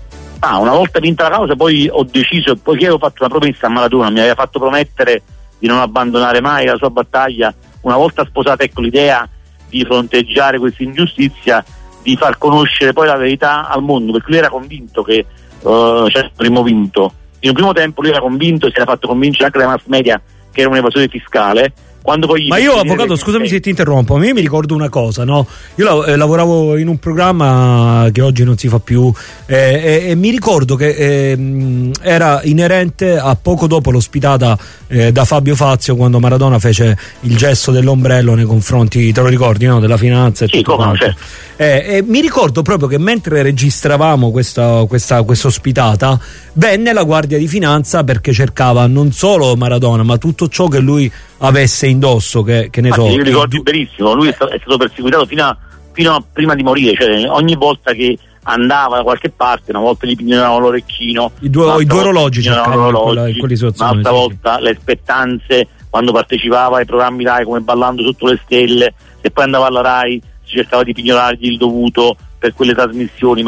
Ah, una volta vinta la causa poi ho deciso, poiché avevo fatto una promessa a Maradona, mi aveva fatto promettere di non abbandonare mai la sua battaglia, una volta sposata, ecco, l'idea di fronteggiare questa ingiustizia, di far conoscere poi la verità al mondo, perché lui era convinto che uh, c'era avremmo vinto. In un primo tempo lui era convinto e si era fatto convincere anche dai mass media che era un'evasione fiscale. Quando poi Ma io, avvocato, scusami se ti interrompo, ma io mi ricordo una cosa, no? Io eh, lavoravo in un programma che oggi non si fa più eh, e, e mi ricordo che eh, era inerente a poco dopo l'ospitata eh, da Fabio Fazio, quando Maradona fece il gesto dell'ombrello nei confronti, te lo ricordi, no? Della finanza e sì, tutto quanto. Certo. Eh, e mi ricordo proprio che mentre registravamo questa, questa, questa ospitata venne la Guardia di Finanza perché cercava non solo Maradona ma tutto ciò che lui avesse indosso, che, che ne so. Io ricordo benissimo, lui è stato, è stato perseguitato fino a, fino a prima di morire, cioè ogni volta che andava da qualche parte, una volta gli pignoravano l'orecchino, i due, i due orologi, orologi un'altra volta le spettanze quando partecipava ai programmi Rai come Ballando sotto le stelle, e poi andava alla Rai si cercava di pignorargli il dovuto per quelle trasmissioni, ma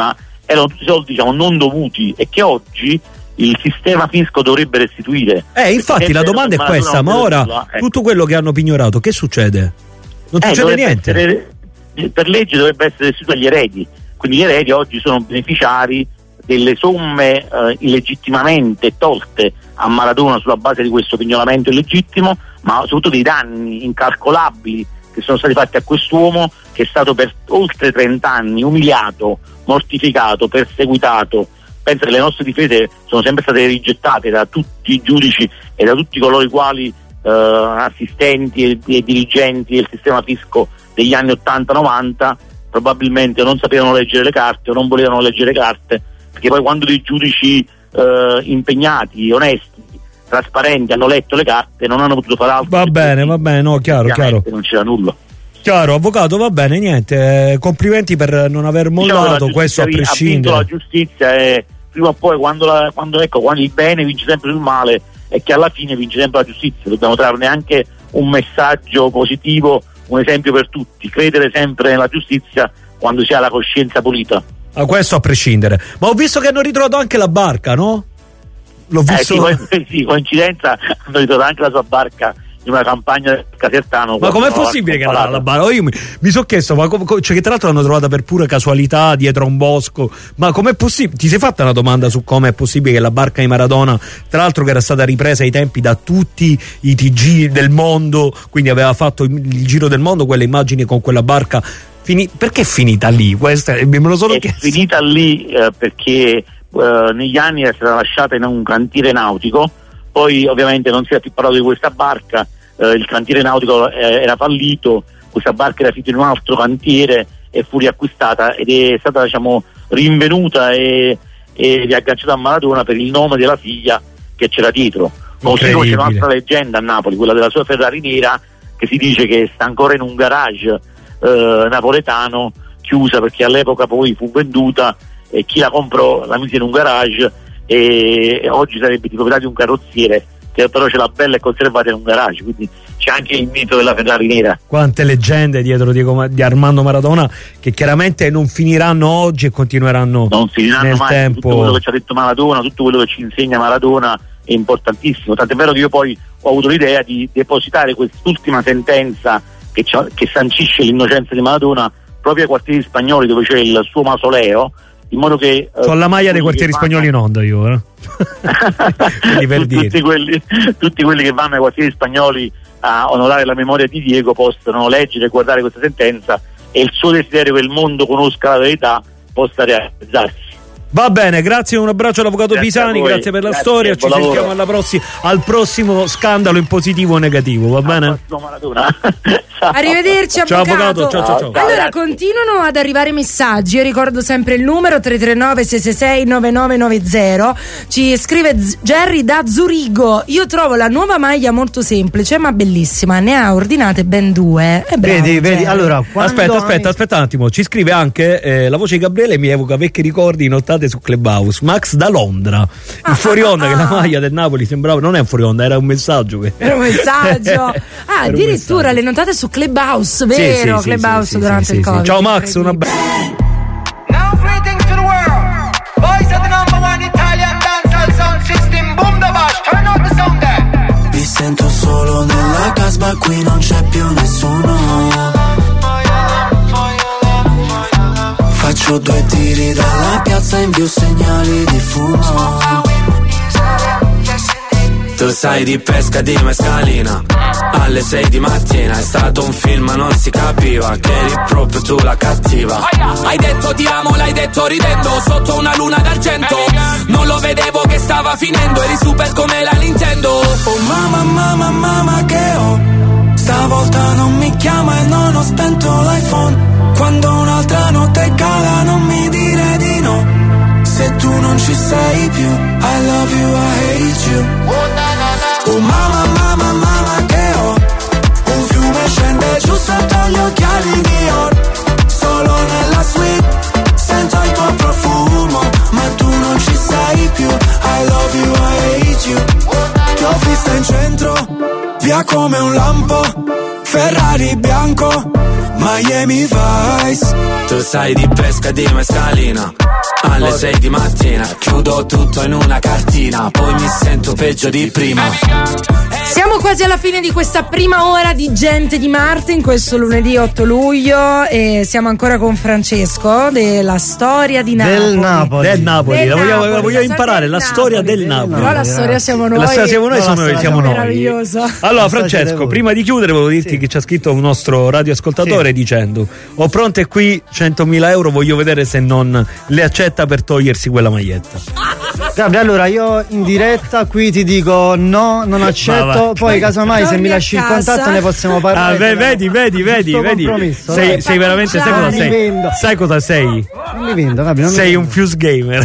erano tutti soldi, diciamo, non dovuti e che oggi il sistema fisco dovrebbe restituire. Eh, infatti la domanda è questa, ma ora nulla, ecco. tutto quello che hanno pignorato, che succede? Non eh, succede niente. Essere, per legge dovrebbe essere restituito agli eredi, quindi gli eredi oggi sono beneficiari delle somme eh, illegittimamente tolte a Maradona sulla base di questo pignoramento illegittimo, ma soprattutto dei danni incalcolabili che sono stati fatti a quest'uomo che è stato per oltre trenta anni umiliato, mortificato, perseguitato. Penso che le nostre difese sono sempre state rigettate da tutti i giudici e da tutti coloro i quali eh, assistenti e, e dirigenti del sistema fisco degli anni ottanta novanta probabilmente non sapevano leggere le carte o non volevano leggere le carte, perché poi quando dei giudici eh, impegnati, onesti, trasparenti hanno letto le carte non hanno potuto fare altro. Va bene, va bene, no, chiaro, chiaro. Non c'era nulla. Chiaro, avvocato, va bene, niente, eh, complimenti per non aver mollato, diciamo, questo a prescindere. La giustizia è prima o poi quando, la, quando, ecco, quando il bene vince sempre sul male e che alla fine vince sempre la giustizia, dobbiamo trarne anche un messaggio positivo, un esempio per tutti, credere sempre nella giustizia quando si ha la coscienza pulita. A questo a prescindere. Ma ho visto che hanno ritrovato anche la barca, no? L'ho visto. Eh, sì, sì, coincidenza, hanno ritrovato anche la sua barca in una campagna del Casertano. Ma com'è possibile che la, la barca? Io mi, mi sono chiesto, ma com, cioè che tra l'altro l'hanno trovata per pura casualità dietro un bosco. Ma com'è possibile? Ti sei fatta una domanda su come è possibile che la barca di Maradona, tra l'altro che era stata ripresa ai tempi da tutti i T G del mondo, quindi aveva fatto il, il giro del mondo, quelle immagini con quella barca. Fini, perché è finita lì? Questa, me lo sono è chiesto. finita lì eh, perché eh, negli anni è stata lasciata in un cantiere nautico, poi ovviamente non si è più parlato di questa barca, eh, il cantiere nautico eh, era fallito, questa barca era finita in un altro cantiere e fu riacquistata ed è stata, diciamo, rinvenuta e, e riagganciata a Maradona per il nome della figlia che c'era dietro. Così come c'è un'altra leggenda a Napoli, quella della sua Ferrari nera, che si dice che sta ancora in un garage Eh, napoletano, chiusa perché all'epoca poi fu venduta e chi la comprò la mise in un garage e, e oggi sarebbe di proprietà di un carrozziere che però ce l'ha bella e conservata in un garage, quindi c'è anche il mito della Ferrari nera. Quante leggende dietro di, di Armando Maradona che chiaramente non finiranno oggi e continueranno non finiranno nel mai. tempo. Tutto quello che ci ha detto Maradona, tutto quello che ci insegna Maradona è importantissimo, tant'è vero che io poi ho avuto l'idea di depositare quest'ultima sentenza Che, che sancisce l'innocenza di Maradona proprio ai quartieri spagnoli dove c'è il suo mausoleo, in modo che ho eh, la maglia dei quartieri spagnoli vanno... in onda io eh. per tutti, dire. quelli, tutti quelli che vanno ai quartieri spagnoli a onorare la memoria di Diego possano leggere e guardare questa sentenza e il suo desiderio che il mondo conosca la verità possa realizzarsi. Va bene, grazie, un abbraccio all'avvocato grazie Pisani, grazie per la grazie, storia, ci sentiamo lavoro. alla prossima, al prossimo scandalo in positivo o negativo, va bene? Arrivederci avvocato. Ciao avvocato, ciao ciao ciao. Allora continuano ad arrivare messaggi, io ricordo sempre il numero tre tre nove sei sei sei nove nove nove zero, ci scrive Jerry da Zurigo, io trovo la nuova maglia molto semplice ma bellissima, ne ha ordinate ben due. È bravo, vedi, vedi, allora aspetta, aspetta, ami... aspetta un attimo, ci scrive anche eh, la voce di Gabriele mi evoca vecchi ricordi inoltrati su Clubhouse. Max da Londra, il fuori onda, che la maglia del Napoli sembrava, non è un fuori onda, era un messaggio che... era un messaggio ah addirittura le notate su Clubhouse, vero? Sì, sì, Clubhouse sì, sì, durante sì, il sì, Covid. Ciao Max, una bella Now greetings to the world. Voice of the number one Italian dancehall sound system. Boom the bash, turn out the sound there. Mi sento solo nella casba, qui non c'è più nessuno. Faccio due tiri dalla piazza, invio segnali di fumo. Tu sai di pesca di mescalina, alle sei di mattina, è stato un film ma non si capiva che eri proprio tu la cattiva. Hai detto ti amo, l'hai detto ridendo, sotto una luna d'argento. Non lo vedevo che stava finendo, eri super come la Nintendo. Oh mamma, mamma, mamma che ho, stavolta non mi chiama e non ho spento l'iPhone. Quando un'altra notte cala non mi dire di no, se tu non ci sei più. I love you, I hate you. Oh mamma, mamma, mamma che ho, un fiume scende giù sotto gli occhiali Dior. Solo nella suite sento il tuo profumo, ma tu non ci sei più. I love you, I hate you. Ti ho vista in centro, via come un lampo, Ferrari bianco, Miami Vice. Tu sai di pesca di mescalina, alle sei di mattina, chiudo tutto in una cartina, poi mi sento peggio di prima. Siamo quasi alla fine di questa prima ora di Gente di Marte in questo lunedì otto luglio e siamo ancora con Francesco della storia di Napoli. Del Napoli. Del Napoli, Del la vogliamo, Napoli, la vogliamo la imparare, la storia storia del del Napoli. Napoli. Però la storia siamo noi. La storia siamo noi, No, siamo, la storia siamo noi. meravigliosa. Allora Francesco, prima di chiudere volevo dirti Sì. che ci ha scritto un nostro radioascoltatore Sì. dicendo: ho pronte qui centomila euro, voglio vedere se non le accetta per togliersi quella maglietta. Gabri, allora io in diretta qui ti dico no, non Ma accetto, va. poi casomai se Torni mi a lasci il casa. contatto ne possiamo parlare. Ah, ve- vedi, vedi, vedi, Giusto vedi. compromesso, Sei, dai. sei veramente, sai cosa Non mi sei? vendo. Sai cosa sei? Non mi vendo, Gabri, non mi Sei vendo. un fuse gamer.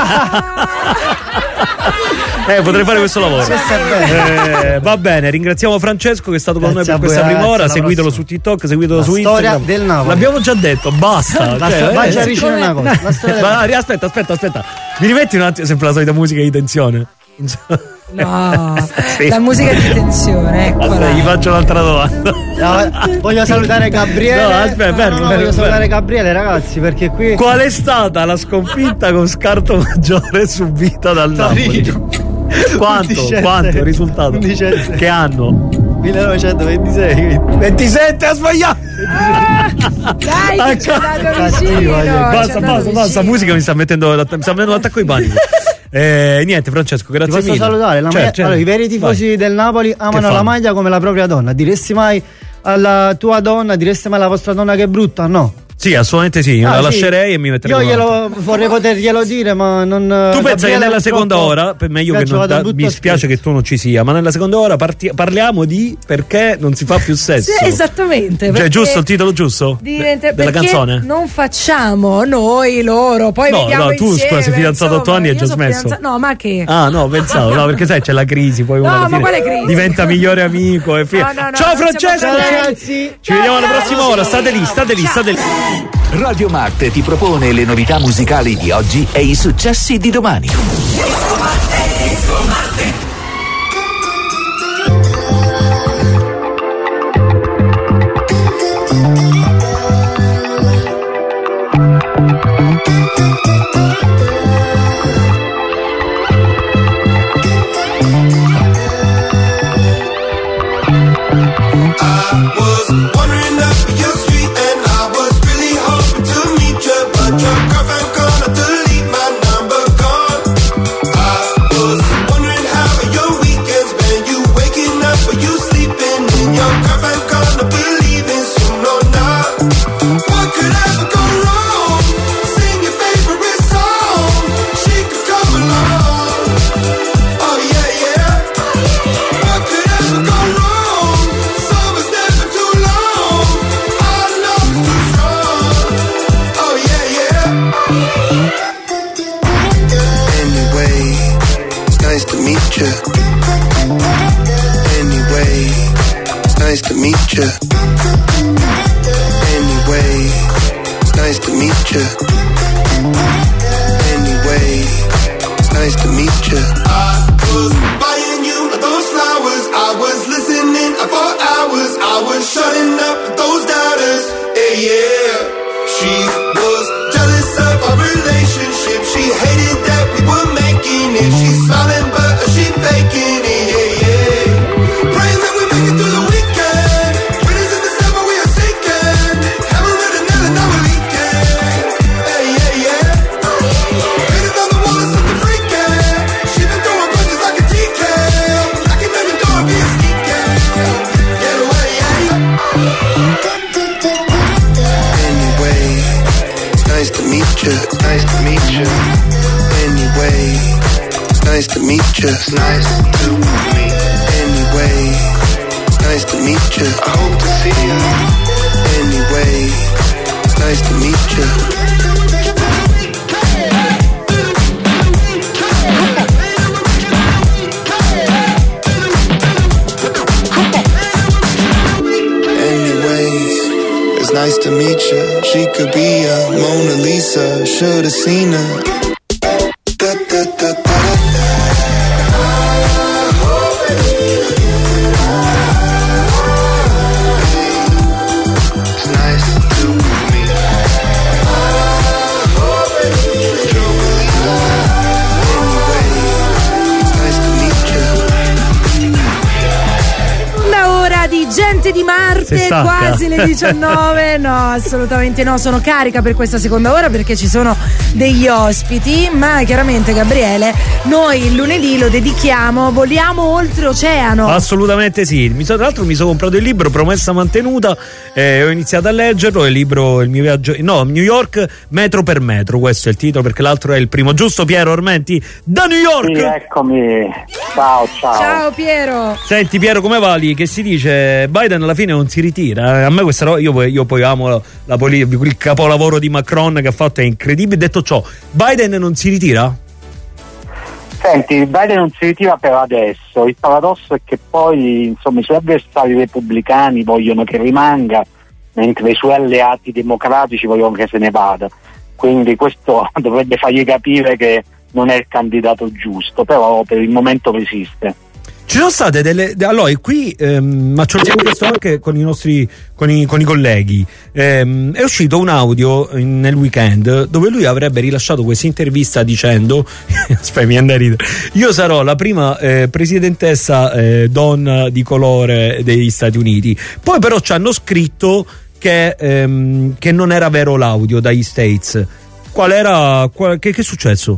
Eh, potrei fare questo lavoro. Eh, va bene, ringraziamo Francesco che è stato con Grazie noi per a voi, questa prima ragazzi, ora. alla Seguitelo prossima. su TikTok, seguitelo La su storia Instagram. del Napoli. L'abbiamo già detto, basta. La Cioè, sto- eh, vai, ci eh, avvicino una cosa. La storia del Ma, aspetta, aspetta, aspetta. Mi rimetti un attimo, sempre la solita musica di tensione? No, Sì. la musica di tensione, eccola. Aspetta, gli faccio un'altra domanda. No, voglio salutare Gabriele. No, aspetta, fermo, No, no, fermo, voglio fermo. salutare Gabriele, ragazzi, perché qui Qual è stata la sconfitta con scarto maggiore subita dal Napoli? Quanto? undicesette. Quanto il risultato? undicesette. Che anno? millenovecentoventisei. ventisette, ha sbagliato! Dai, che ci ha dato Cattivo, vicino. eh. ci ha Basta, dato basta, basta. vicino. Musica mi sta mettendo, mi sta venendo l'attacco ai panico. Eh, niente, Francesco, Ti grazie posso mille. salutare? La Certo, maglia- certo. allora, i veri tifosi Vai. del Napoli amano fanno? la maglia come la propria donna. Diresti mai alla tua donna, diresti mai alla vostra donna che è brutta? No. Sì, assolutamente sì. Ah, la sì. lascerei e mi metterei Io con un'altra. glielo vorrei poterglielo dire, ma non. Tu pensa che nella seconda ora, per meglio che non da- mi spiace che tu non ci sia, ma nella seconda ora parti- parliamo di perché non si fa più sesso. Sì, esattamente. Cioè, perché giusto il titolo giusto? diventa- De- della perché canzone? non facciamo noi loro, poi No, vediamo no, tu insieme, sei fidanzato insomma, otto anni e hai io già sono smesso. fidanza- No, ma che? Ah, no, pensavo, no, perché sai, c'è la crisi, poi uno No, alla ma fine quale crisi? diventa migliore amico e fine. No, no, no, Ciao non Francesco! siamo Ciao fratelli. ragazzi. Ci vediamo alla prossima ora, state lì, state lì, state lì. Radio Marte ti propone le novità musicali di oggi e i successi di domani. I was wondering if you're sweet and I was really hoping to meet you, but your girlfriend gonna delete my number, gone. I was wondering how your weekends been. You waking up or you sleeping in? Your girlfriend gonna be leaving soon or not? What could ever go wrong? Sing your favorite song. She could come along. Oh yeah, yeah. What could ever go wrong? Summer's never too long. Our love's too strong. Oh yeah, yeah. Anyway, it's nice to meet you. Anyway, it's nice to meet you. Anyway, it's nice to meet you. Anyway, it's nice to meet you. I was buying you those flowers. I was listening for hours. I was shutting up those doubters. Yeah, yeah. She was jealous of our relationship. She hated that we were making it. She's smiling, but she faking it. Yeah, yeah. Praying that we make it through the weekend. Winners in December, we are sinking. Haven't read another, now we're leaking. Hey, yeah, yeah. Painted on the wall is something freaking. She been throwing punches like a T K. I can never do it, be a sneaky. Get away, yeah. Anyway, it's nice to meet you. Nice to meet you. Anyway, it's nice to meet you. It's nice to meet. Anyway, it's nice to meet you. I hope to see you. Anyway, it's nice to meet you. Anyways, it's nice to meet you. She could be a Mona Lisa. Should've seen her. Da, da, da, da, da. It's nice to meet you. martedì Marte, quasi le diciannove. No, assolutamente no, sono carica per questa seconda ora perché ci sono degli ospiti, ma chiaramente Gabriele, noi il lunedì lo dedichiamo, voliamo oltreoceano. Assolutamente sì, mi so, tra l'altro mi sono comprato il libro Promessa mantenuta, eh, ho iniziato a leggerlo, il libro, il mio viaggio, no, New York metro per metro, questo è il titolo perché l'altro è il primo, giusto Piero Ormenti? Da New York! Sì, eccomi, ciao ciao. Ciao Piero. Senti Piero, come va lì? Che si dice? Biden alla fine non si ritira, a me questa roba, io, io poi amo la, la politica, il capolavoro di Macron che ha fatto è incredibile. Detto ciò, Biden non si ritira? Senti, Biden non si ritira per adesso, il paradosso è che poi insomma i suoi avversari repubblicani vogliono che rimanga, mentre i suoi alleati democratici vogliono che se ne vada, quindi questo dovrebbe fargli capire che non è il candidato giusto, però per il momento resiste. Ci sono state delle. Allora, qui, ehm, ma ce lo siamo chiesto anche con i nostri con i, con i colleghi. Ehm, è uscito un audio in, nel weekend dove lui avrebbe rilasciato questa intervista dicendo: aspetta, mi viene da ridere. Io sarò la prima eh, presidentessa eh, donna di colore degli Stati Uniti. Poi, però, ci hanno scritto che, ehm, che non era vero l'audio dagli States. Qual era. Qual, che, che è successo?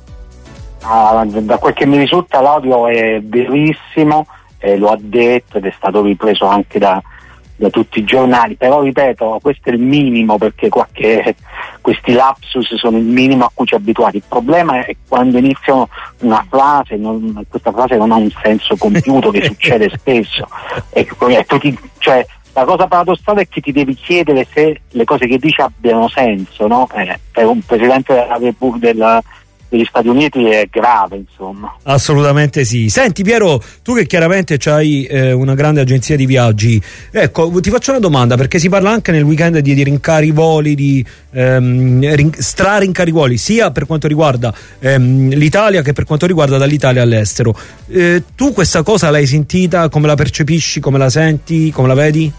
Ah, da quel che mi risulta l'audio è verissimo, eh, lo ha detto ed è stato ripreso anche da, da tutti i giornali, però ripeto, questo è il minimo perché qualche, questi lapsus sono il minimo a cui ci abituati. Il problema è quando iniziano una frase, non, questa frase non ha un senso compiuto, che succede spesso, e, e tu ti, cioè, la cosa paradossale è che ti devi chiedere se le cose che dici abbiano senso, no? Eh, per un presidente della Repubblica della degli Stati Uniti è grave, insomma. Assolutamente sì. Senti Piero, tu che chiaramente hai eh, una grande agenzia di viaggi, ecco, ti faccio una domanda perché si parla anche nel weekend di, di rincari voli, di ehm, rin- strarincari voli, sia per quanto riguarda ehm, l'Italia che per quanto riguarda dall'Italia all'estero. Eh, tu questa cosa l'hai sentita? Come la percepisci? Come la senti? Come la vedi?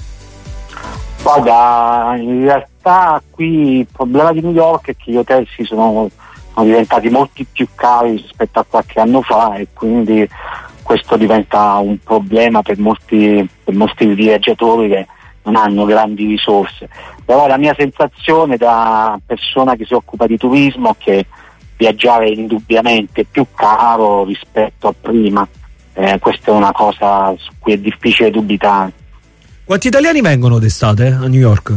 Guarda, in realtà qui il problema di New York è che gli hotel si sono sono diventati molti più cari rispetto a qualche anno fa e quindi questo diventa un problema per molti, per molti viaggiatori che non hanno grandi risorse. Però la mia sensazione da persona che si occupa di turismo è che viaggiare è indubbiamente più caro rispetto a prima, eh, questa è una cosa su cui è difficile dubitare. Quanti italiani vengono d'estate a New York?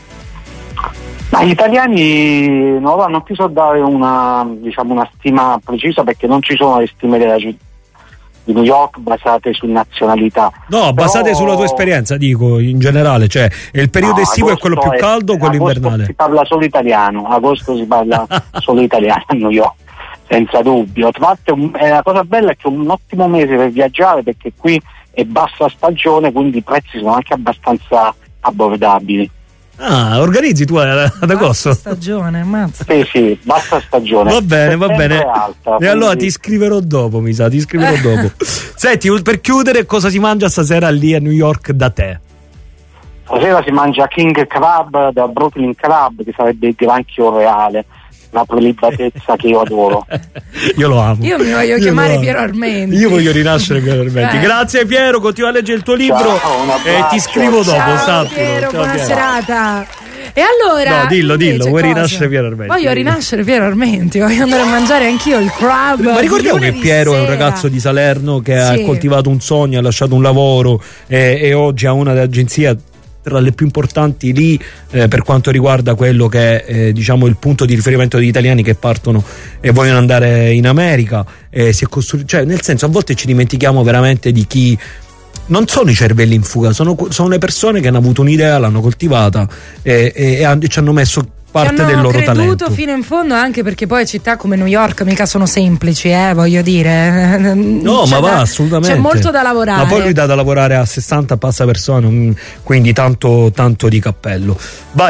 Ma gli italiani no, non ti so dare una, diciamo, una stima precisa perché non ci sono le stime della città di New York basate su nazionalità. No, però, basate sulla tua esperienza, dico, in generale, cioè il periodo no, estivo è quello più caldo o quello invernale? Si parla solo italiano, agosto si parla solo italiano a New York, senza dubbio. Tra l'altro eh, la cosa bella è che è un ottimo mese per viaggiare perché qui è bassa stagione, quindi i prezzi sono anche abbastanza abbordabili. Ah, organizzi tu ad agosto? Bassa stagione, ammazza. Sì, sì, bassa stagione. Va bene, va bene. Alta, e quindi... allora ti scriverò dopo, mi sa, ti scriverò dopo. Senti, per chiudere, cosa si mangia stasera lì a New York da te? Stasera si mangia King Crab da Brooklyn Crab, che sarebbe il granchio reale. Una prelibatezza che io adoro. Io lo amo. Io mi voglio io chiamare Piero Armenti. Io voglio rinascere Piero Armenti. Eh. Grazie Piero, continua a leggere il tuo libro. Ciao, e ti scrivo dopo. Ciao sappilo. Piero, Ciao, buona Piero. serata. E allora no, dillo, dillo, vuoi cosa? rinascere Piero Armenti? Voglio rinascere Piero Armenti, voglio andare a mangiare anch'io il crab. Ma ricordiamo che Piero sera. è un ragazzo di Salerno che sì. ha coltivato un sogno, ha lasciato un lavoro e, e oggi ha una agenzia tra le più importanti lì eh, per quanto riguarda quello che è eh, diciamo il punto di riferimento degli italiani che partono e vogliono andare in America, eh, si è costru- cioè nel senso a volte ci dimentichiamo veramente di chi non sono i cervelli in fuga, sono, sono le persone che hanno avuto un'idea, l'hanno coltivata e, e, e ci hanno messo parte del loro talento. Hanno creduto fino in fondo, anche perché poi città come New York mica sono semplici, eh, voglio dire. No, c'è ma va, da, assolutamente. C'è molto da lavorare. Ma poi lui dà da lavorare a sessanta passa persone, quindi tanto, tanto di cappello. Vai.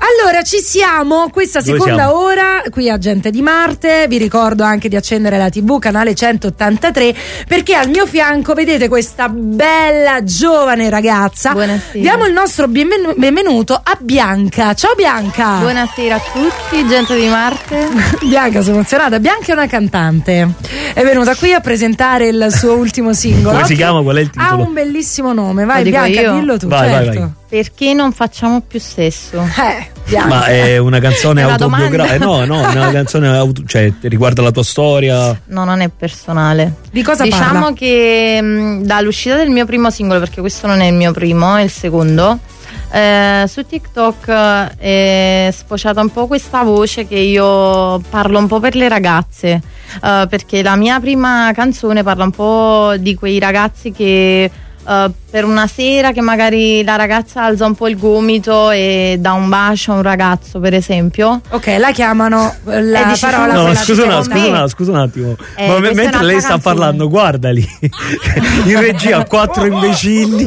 Allora ci siamo, questa Dove seconda siamo? ora qui a Gente di Marte. Vi ricordo anche di accendere la tivù, canale centottantatré, perché al mio fianco vedete questa bella giovane ragazza. Buonasera. Diamo il nostro benvenu- benvenuto a Bianca. Ciao Bianca. Buonasera a tutti, Gente di Marte. Bianca, sono emozionata. Bianca è una cantante, è venuta qui a presentare il suo ultimo singolo. Come si chiama? Qual è il Ha titolo? un bellissimo nome, vai Lo dico Bianca, io? dillo tu. Vai, vai, certo. vai. Perché non facciamo più sesso? Eh, Bianca. Ma è una canzone È una autobiografica? domanda. No, no, è una canzone auto- cioè riguarda la tua storia. No, non è personale. Di cosa diciamo parla? che mh, dall'uscita del mio primo singolo, perché questo non è il mio primo, è il secondo, eh, su TikTok eh, è sfociata un po' questa voce che io parlo un po' per le ragazze, eh, perché la mia prima canzone parla un po' di quei ragazzi che Uh, per una sera che magari la ragazza alza un po' il gomito e dà un bacio a un ragazzo, per esempio. Ok, la chiamano la E dici parola tu, No, quella scusa, che un attimo, secondo scusa, me- un- scusa un attimo. Eh, Ma questa è mentre un'altra lei sta canzone. parlando, guardali. In regia quattro imbecilli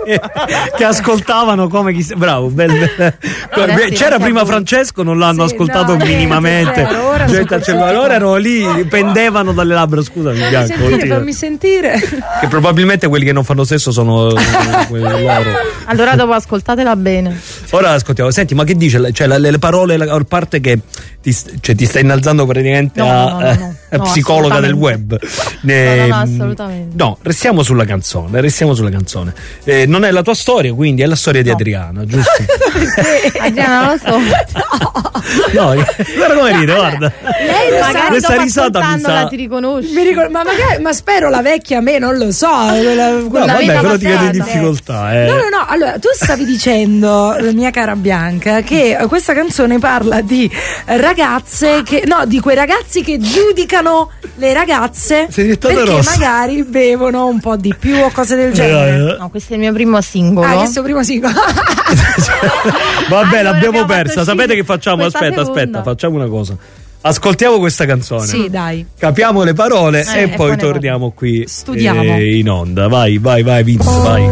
che ascoltavano come chi. Bravo, bel- bel- Ora sì, c'era anche prima a voi. Francesco, non l'hanno Sì, ascoltato no, niente, minimamente. zero, ora Gente sono al cellulare, così. ora erano lì, pendevano dalle labbra. Scusami, Fammi Bianco. sentire, continua. fammi sentire. Che probabilmente quelli che non fanno sesso sono eh, quelli loro. Allora dopo ascoltatela bene. Ora ascoltiamo, senti, ma che dice? Cioè, le, le parole, la la parte che ti, cioè, ti sta innalzando praticamente No, a, no, no, no, no. a No, psicologa del web. assolutamente. No, no, no, assolutamente. No, restiamo sulla canzone, restiamo sulla canzone. Eh, non è la tua storia, quindi è la storia di Adriana, giusto? Adriana, non lo so. No, guarda come ride, guarda. Lei lo sa. Magari Questa dopo risata mi ascoltandola sa- ti riconosci. Mi ricordo- ma, magari, ma spero la vecchia a me, non lo so. Quella, No, quella vabbè, vita però ti vedo in passata. difficoltà. Eh. No, no, no, allora tu stavi dicendo, mia cara Bianca, che questa canzone parla di ragazze che, no, di quei ragazzi che giudicano le ragazze Sei diventata perché rossa. magari bevono un po' di più o cose del genere. Eh, No, questo è il mio primo singolo. Ah, questo è il primo singolo. Vabbè, Allora l'abbiamo abbiamo persa. fatto Sapete che facciamo? questa Aspetta, seconda. aspetta, facciamo una cosa. Ascoltiamo questa canzone. Sì, dai. Capiamo le parole Eh, e e poi poi ne torniamo qui Studiamo. eh, in onda. Vai, vai, vai, Vince, vai.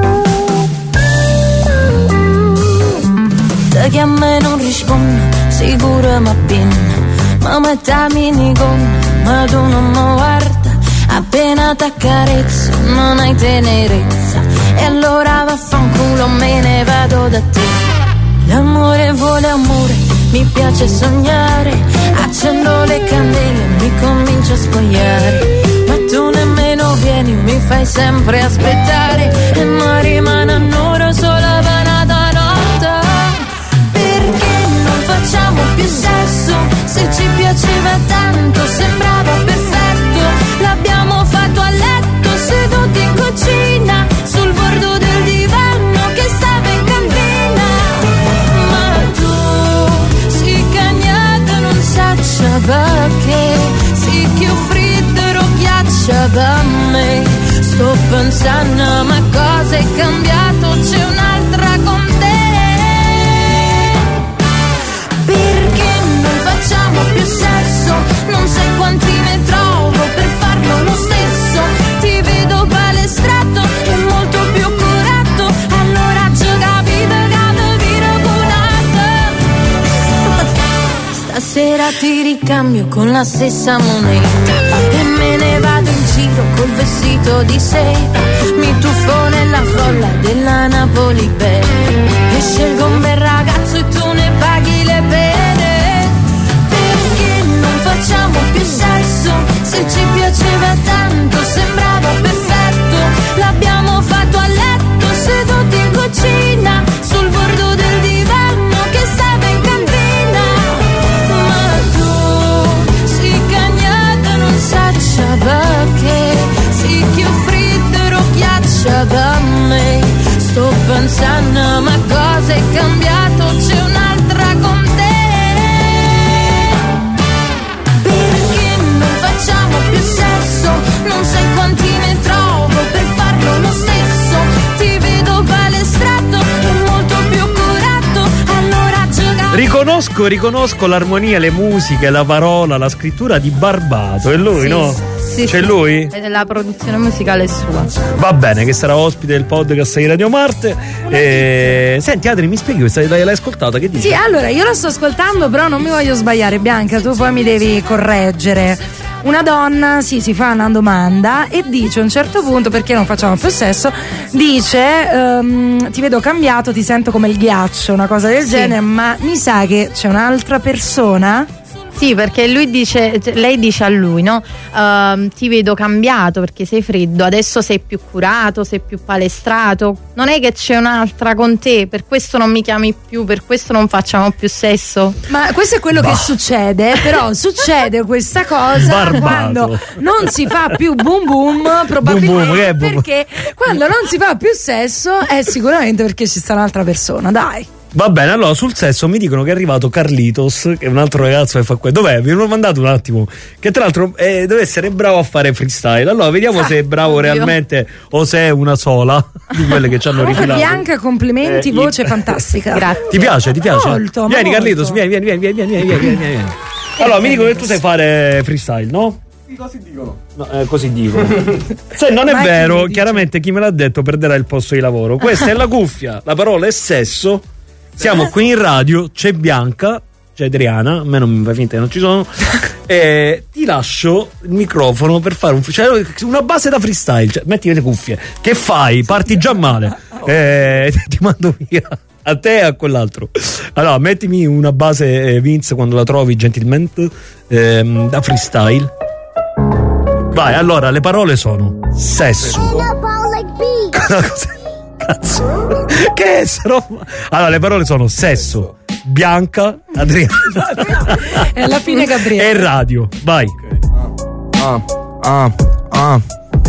Te che a me non rispondi, sicuro ma bin. Ma mettami in gonna, ma tu non mi guarda. Appena t'accarezzo non hai tenerezza. E allora vaffanculo, me ne vado da te. L'amore vuole amore, mi piace sognare. Accendo le candele, mi comincio a spogliare. Ma tu nemmeno vieni, mi fai sempre aspettare. E ma rimane a nero solo vanata notte. Perché non facciamo più sesso? Se ci piaceva tanto, sembrava perfetto. L'abbiamo fatto a letto, seduti in cucina, sul bordo del divano che stava in cantina. Ma tu si cagnata non saccia perché, si che friddero ghiaccia da me. Sto pensando ma cosa è cambiato, c'è un'altra con te. Perché non facciamo più sesso? Non sai quanti ne trovo per farlo lo stesso. Ti vedo palestrato e molto più curato. Allora gioca vita che viro Stasera ti ricambio con la stessa moneta e me ne vado in giro col vestito di seta. Mi tuffo nella folla della Napoli bene e scelgo un bel ragazzo e tu ne paghi le pene. Perché non facciamo più sesso? Se ci piaceva tanto, sembrava perfetto. L'abbiamo fatto a letto, seduti in cucina, sul bordo del divano che stava in cantina. Ma tu si cagnata non saccia perché, si che friddero ghiaccia da me. Sto pensando ma cosa è cambiato, c'è un'altra con te. Perché non facciamo più sesso? Non sai quanti ne trovo per farlo lo stesso. Ti vedo palestrato e molto più curato. Allora gioca. Conosco, riconosco l'armonia, le musiche, la parola, la scrittura di Barbato. È lui, Sì, no? sì, C'è sì. lui? E la produzione musicale è sua. Va bene, che sarà ospite del podcast di Radio Marte. E... Senti, Adri, mi spieghi questa, l'hai ascoltata? Che dici? Sì, allora io la sto ascoltando, però non mi voglio sbagliare, Bianca, tu poi mi devi correggere. Una donna, sì, si fa una domanda e dice a un certo punto, perché non facciamo più sesso, dice ehm, ti vedo cambiato, ti sento come il ghiaccio, una cosa del Sì. genere, ma mi sa che c'è un'altra persona. Sì, perché lui dice, lei dice a lui, no? Ehm, ti vedo cambiato perché sei freddo, adesso sei più curato, sei più palestrato. Non è che c'è un'altra con te, per questo non mi chiami più, per questo non facciamo più sesso. Ma questo è quello Bah. che succede, però succede questa cosa Barbato. quando non si fa più boom boom, probabilmente Boom boom, che è boom boom? perché quando non si fa più sesso è sicuramente perché ci sta un'altra persona, dai. Va bene, allora sul sesso mi dicono che è arrivato Carlitos, che è un altro ragazzo che fa qua. Dov'è? Vi l'ho mandato un attimo. Che tra l'altro eh, deve essere bravo a fare freestyle. Allora vediamo se è bravo oddio. realmente o se è una sola di quelle che ci hanno Comunque, rifilato. Bianca, complimenti, Eh, voce io- fantastica. Grazie. Ti piace? Ti piace? Molto, Vieni molto. Carlitos, vieni, vieni, vieni, vieni, vieni, vieni, vieni, vieni. Allora mi dicono che tu sai fare freestyle, no? Così dicono. No, eh, così dico. Se non è Ma chi vero, lo dice? chiaramente chi me l'ha detto perderà il posto di lavoro. Questa è la cuffia, la parola è sesso. Siamo qui in radio, c'è Bianca, c'è Adriana, a me non mi fa finta che non ci sono. E ti lascio il microfono per fare un, cioè, una base da freestyle. Cioè, metti le cuffie. Che fai? Parti già male. Eh, ti mando via. A te e a quell'altro. Allora, mettimi una base, eh, Vince, quando la trovi gentilmente, ehm, da freestyle. Vai, allora, le parole sono sesso. Cosa- Cazzo. Che è sta roba? Allora, le parole sono sesso, Bianca, Adriana E alla fine Gabriele. e radio. Vai. Ah, ah, ah.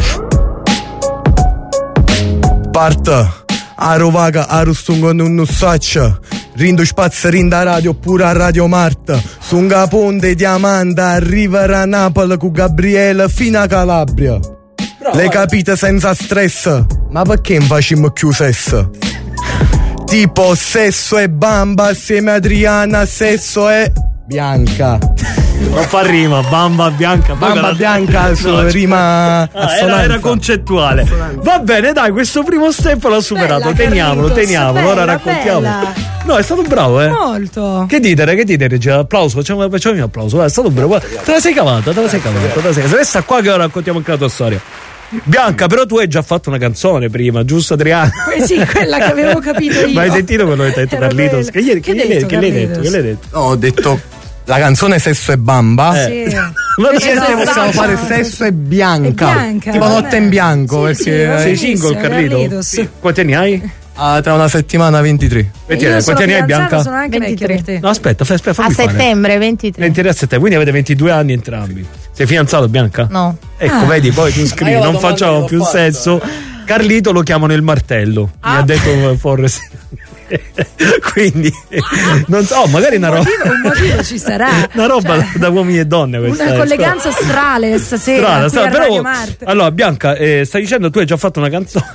Parta. Arovaga, arustungo non saccia. Rindo spazio, rinda radio, oppure a Radio Marta. Sunga ponte diamante, arriva a Napoli con Gabriele fino a Calabria. Le capite senza stress? Ma perché non facciamo più sesso? Tipo sesso e bamba assieme a Adriana, sesso e Bianca. Non fa rima, bamba bianca. Bamba bianca su No, rima Ah, era, assonanza. era concettuale. Va bene, dai, questo primo step l'ho superato. Bella, Teniamolo, Carlitos, teniamolo. Ora bella, raccontiamo. bella. No, è stato bravo, eh. Molto. Che dite, che dite, regia? Applauso, facciamo, facciamo un applauso. Guarda, è stato bravo. Guarda, te la sei cavata, te la sei cavata. Te la sei... Resta qua che ora raccontiamo anche la tua storia. Bianca, però tu hai già fatto una canzone prima, giusto Adriana? Eh sì, quella che avevo capito io. Ma hai sentito quello che ti ha detto Era Carlitos? quella. Che, gli, che, Che gli, hai detto, che gli hai detto? Carlitos? Che gli hai detto? No, ho detto la canzone Sesso e Bamba. Eh. Sì. Ma Invece Esatto. noi possiamo fare Sesso e Bianca. E Bianca, tipo vabbè. notte in bianco. Sì, perché sì, va Sei benissimo, single, Carlito? Carlitos. Sì. Quanti anni hai? ah, tra una settimana ventitré. Venti Io anni. sono Quanti anni hai, fidanzata, Bianca? sono anche vecchia per te. No, aspetta, fai- aspetta, A fammi fare. settembre ventitré. ventitré a settembre, quindi avete ventidue anni entrambi. Sei fidanzato, Bianca? No. Ecco, Ah. vedi, poi tu scrivi, Ma io la non domanda facciamo gliel'ho più fatta. sesso. Carlito lo chiamano il martello, mi ha detto Forrest. Quindi, non so, oh, magari una Un roba. motivo, un motivo ci sarà. Una roba Cioè, da uomini e donne questa. una è. colleganza strale stasera. Strana, qui strana, a però, Radio Marte. allora Bianca, eh, stai dicendo tu hai già fatto una canzone.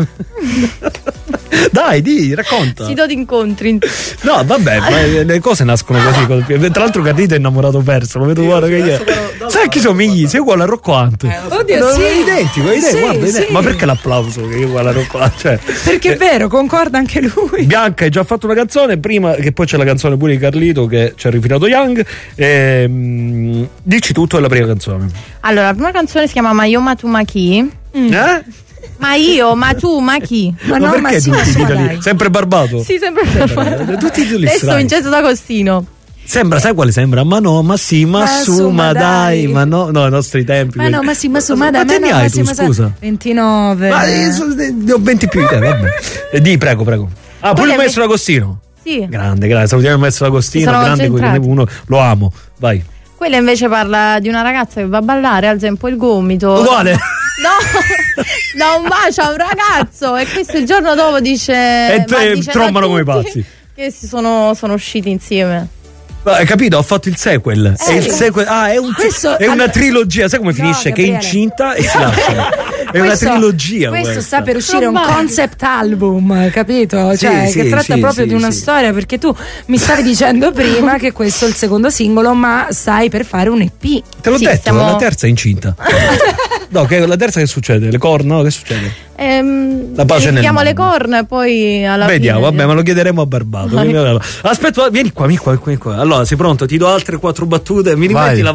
Dai, di, racconta. Sito d'incontri. No, vabbè, ma le cose nascono così. così. Tra l'altro Carlito è innamorato perso, lo vedo guarda che gli è. Sai chi somigli? Sei uguale a Rocco Hunt. Oddio, No, sì. è identico, è identico, Sì, guarda, è identico. sì. Ma perché l'applauso che è uguale a Rocco Hunt? Cioè, Perché è vero, concorda anche lui. Bianca hai già fatto una canzone, prima che poi c'è la canzone pure di Carlito che ci ha rifilato Young. Ehm, dici tutto della prima canzone. Allora, la prima canzone si chiama Ma io ma tu ma chi? Eh? Ma io, ma tu, ma chi? Ma Ma no, ma perché sì, tutti ma i sì, ma titoli? dai. Sempre Barbato? Sì, sempre Eh, tutti i titoli Adesso strani. Vincenzo D'Agostino. Sembra, sai quale sembra? Ma no, ma sì, ma, Ma su, su, ma ma dai, dai. ma no, no, ai nostri tempi. Ma no, ma sì, ma su, ma dai, Quanti ma anni no, hai ma tu, sì, ma sa- scusa? ventinove. Ma io so- ne ho venti più di te, vabbè. Eh, Di, prego, prego. Ah, pure Quella il è- maestro Agostino. Sì. Grande, grande, salutiamo il maestro Agostino, Sono grande, concentrati. uno, lo amo. Vai. Quella invece parla di una ragazza che va a ballare, alza un po' il gomito. Uguale. No, da un bacio a un ragazzo e questo il giorno dopo dice. E ma te- dice trombano a come tutti pazzi. Che si sono, sono usciti insieme. Ma hai capito? Ho fatto il sequel. È il sequel. Ah, è, un- Questo- è una allora- trilogia. Sai come No, finisce? Che è Gabriele. incinta e si lasciano. è una trilogia. Questo questa. sta per uscire un concept album, capito? Sì, Cioè, sì, che tratta sì, proprio sì, di una sì. storia, perché tu mi stavi dicendo prima che questo è il secondo singolo, ma stai per fare un E P. Te l'ho Sì, detto, stiamo- la terza è incinta. No, che la terza che succede? Le corna? No, che succede? Ehm, La pace nel rischiamo mondo. le corna e poi alla Vediamo, fine. vabbè, ma lo chiederemo a Barbato. Vai. Vieni- Aspetta, vieni qua, vieni qua, vieni qua. Allora, sei pronto? Ti do altre quattro battute. Mi rimetti Vai. la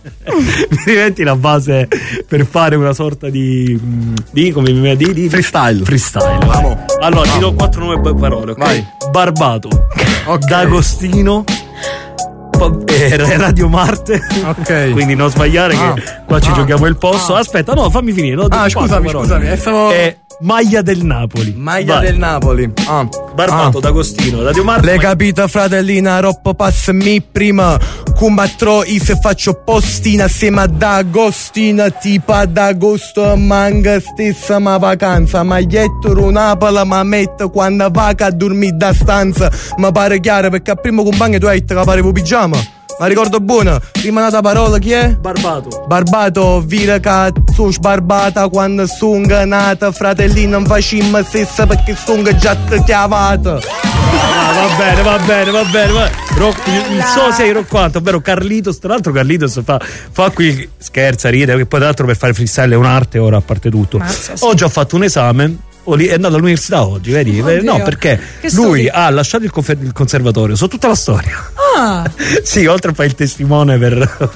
mi rimetti la base per fare una sorta di di come mi viene di, di freestyle. Freestyle. Allora, ti do quattro nuove parole, ok? Vai. Barbato. D'Agostino. Pa- eh, Radio Marte. Ok. Quindi non sbagliare Ah. che qua ci Ah. giochiamo il posto. Ah. Aspetta, no, fammi finire. No, Ah, quattro scusami, parole. scusami, eh, stavo- Eh, Maglia del Napoli. Maglia Vai. del Napoli. Ah. Barbato, Ah. D'Agostino, Radio Marte. Le capita fratellina, roppo passami prima. Combattrò i se faccio postina assieme ad Agostina. Tipo d'agosto manga stessa ma vacanza. Maglietto Napoli ma metto quando vaca a dormire da stanza. Ma pare chiaro perché a primo compagno tu hai detto che parevo pigiama. Ma ricordo buona, prima nata parola chi è? Barbato. Barbato, vira cazzo sbarbata quando sono nata. Fratellino non facciamo stessa perché sono già chiavata. Ah, va bene, va bene, va bene. Va. Rock, il so sei roccato, ovvero Carlitos. Tra l'altro, Carlitos fa, fa qui, scherza, ride, che poi tra l'altro per fare freestyle è un'arte ora, a parte tutto. Mazza, sì. Oggi ho fatto un esame. o lì- È andato all'università oggi, vedi? Oddio. No, perché Che lui studi? ha lasciato il, confer- il conservatorio, so tutta la storia. Ah, Sì, oltre a fare il testimone per.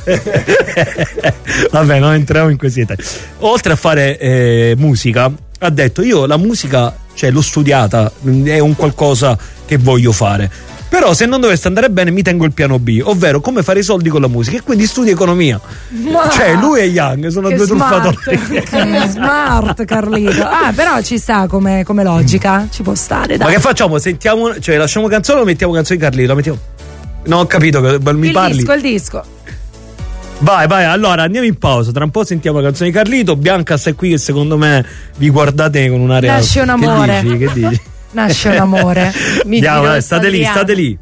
Vabbè, non entriamo in questi dettagli. Oltre a fare eh, musica, ha detto: io la musica, cioè, l'ho studiata, è un qualcosa che voglio fare. Però se non dovesse andare bene mi tengo il piano B, ovvero come fare i soldi con la musica, e quindi studio economia. ma- Cioè lui e Young sono che due smart, truffatori. che smart Carlito. Ah, però ci sta come, come logica, ci può stare, Ma dai. che facciamo? Sentiamo, cioè lasciamo canzone o mettiamo canzone di Carlito? Mettiamo... No, ho capito che mi il parli. disco, il disco. Vai, vai, allora andiamo in pausa. Tra un po' sentiamo la canzone di Carlito. Bianca sta qui che secondo me vi guardate con un'area. Nasce un amore. Che dici? Che dici? Nasce un amore. Mi Andiamo, giro dai, e state lì, parliamo. state lì.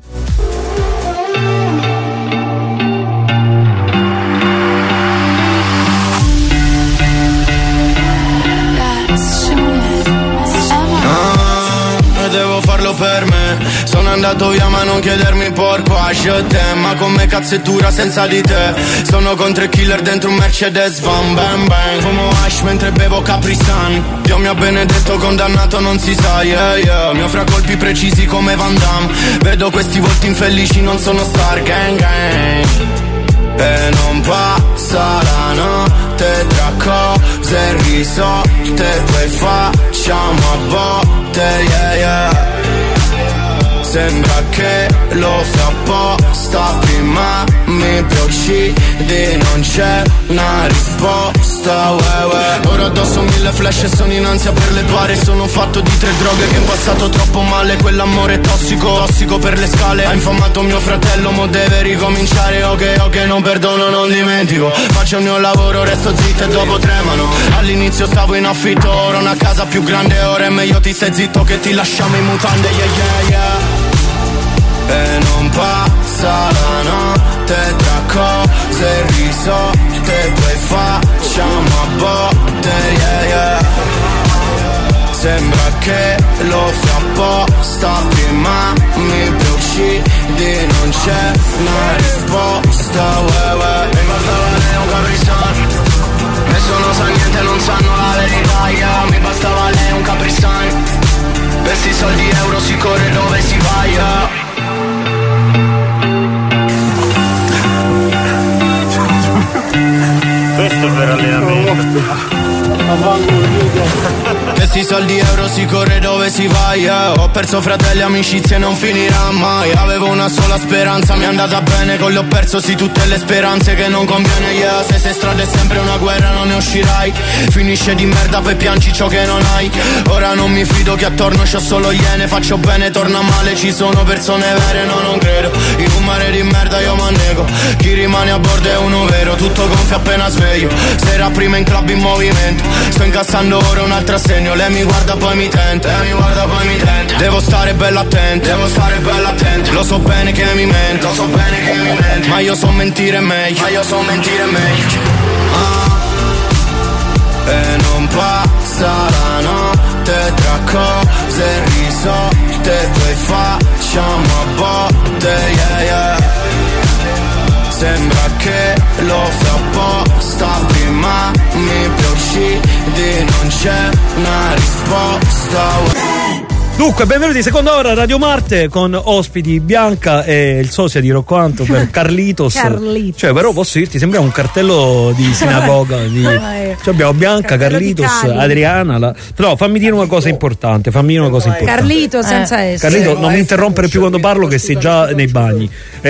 Ah, devo farlo per me. Sono andato via ma non chiedermi porco je t'aime. Ma come cazzo è dura senza di te. Sono con tre killer dentro un Mercedes van bang bang. Fumo hash mentre bevo Capri Sun. Dio mi ha benedetto condannato non si sa yeah yeah. Mio fra colpi precisi come Van Damme. Vedo questi volti infelici non sono star gang gang. E non passa la notte tra cose irrisolte. Poi facciamo a botte, yeah yeah. Sembra che lo fa apposta. Prima mi procidi, non c'è una risposta, uè, uè. Ora addosso mille flash e sono in ansia per le pare. Sono fatto di tre droghe che in passato troppo male. Quell'amore tossico, tossico per le scale. Ha infamato mio fratello, mo deve ricominciare. Ok, ok, non perdono, non dimentico. Faccio il mio lavoro, resto zitto e dopo tremano. All'inizio stavo in affitto, ora una casa più grande. Ora è meglio ti stai zitto che ti lasciamo in mutande, yeah yeah yeah. E non passa la notte tra cose irrisolte. Poi facciamo a botte, yeah yeah. Sembra che lo fa apposta. Prima mi procidi, non c'è una risposta, uè uè. Mi bastava lei un capricciano. Nessuno sa niente, non sanno la verità, yeah. Mi bastava lei un capricciano. Per sti soldi euro si corre dove si va, yeah. Questo per allenamento. Questi soldi euro si corre dove si va, yeah. Ho perso fratelli, amicizie, non finirà mai. Avevo una sola speranza, mi è andata bene. Con le ho perso sì tutte le speranze che non conviene, yeah. Se sei strada è sempre una guerra, non ne uscirai. Finisce di merda, poi piangi ciò che non hai. Ora non mi fido che attorno c'ho solo iene. Faccio bene, torna male, ci sono persone vere, no non credo. In un mare di merda io m'annego. Chi rimane a bordo è uno vero, tutto gonfio appena sveglio. Sera prima in club in movimento. Sto incassando ora un altro assegno. Lei mi guarda poi mi tenta, lei mi guarda poi mi tenta. Devo stare bello attento, devo stare bello attento. Lo so bene che mi mente, lo so bene che mi mente. Ma io so mentire meglio, ma io so mentire meglio. Ah. e non passa la notte tra cose risolte, poi facciamo a botte, yeah, yeah. Sembra che lo fa apposta, prima mi uccidi, non c'è una risposta. Dunque, benvenuti, seconda ora Radio Marte con ospiti Bianca e il sosia di Roccoanto per Carlitos. Carlitos. Cioè, però posso dirti, sembra un cartello di sinagoga. Di... Cioè, abbiamo Bianca, Carlitos, Adriana. La... Però fammi dire una cosa importante. Fammi dire una cosa importante. Carlito senza eh. essere. Carlito, non mi interrompere più quando parlo, che sei già nei bagni.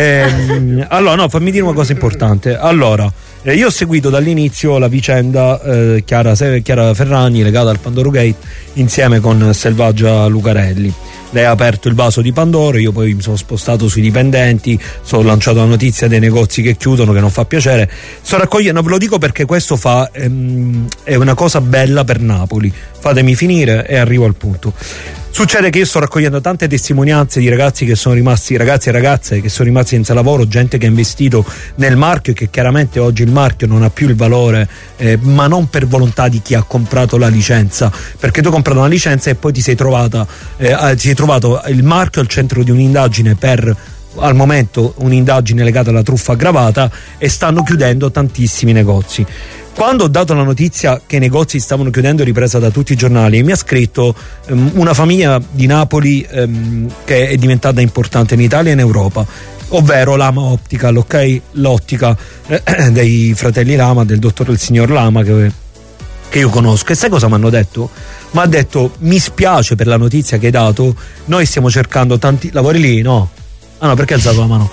Eh, allora, no, fammi dire una cosa importante. Allora. Eh, io ho seguito dall'inizio la vicenda eh, Chiara, Chiara Ferragni legata al Pandoro Gate insieme con Selvaggia Lucarelli. Lei ha aperto il vaso di Pandoro, io poi mi sono spostato sui dipendenti, sono lanciato la notizia dei negozi che chiudono, che non fa piacere. Sto raccogliendo, ve lo dico perché questo fa ehm, è una cosa bella per Napoli. Fatemi finire e arrivo al punto. Succede che io sto raccogliendo tante testimonianze di ragazzi che sono rimasti, ragazzi e ragazze che sono rimasti senza lavoro, gente che ha investito nel marchio e che chiaramente oggi il marchio non ha più il valore, eh, ma non per volontà di chi ha comprato la licenza, perché tu hai comprato una licenza e poi ti sei trovata, eh, ti sei trovato il marchio al centro di un'indagine per, al momento, un'indagine legata alla truffa aggravata, e stanno chiudendo tantissimi negozi. Quando ho dato la notizia che i negozi stavano chiudendo, ripresa da tutti i giornali, mi ha scritto um, una famiglia di Napoli um, che è diventata importante in Italia e in Europa, ovvero Lama Optical, ok? L'ottica eh, dei fratelli Lama, del dottor del signor Lama, che, che io conosco. E sai cosa mi hanno detto? Mi ha detto: mi spiace per la notizia che hai dato, noi stiamo cercando tanti... Lavori lì? No? Ah no, perché hai alzato la mano?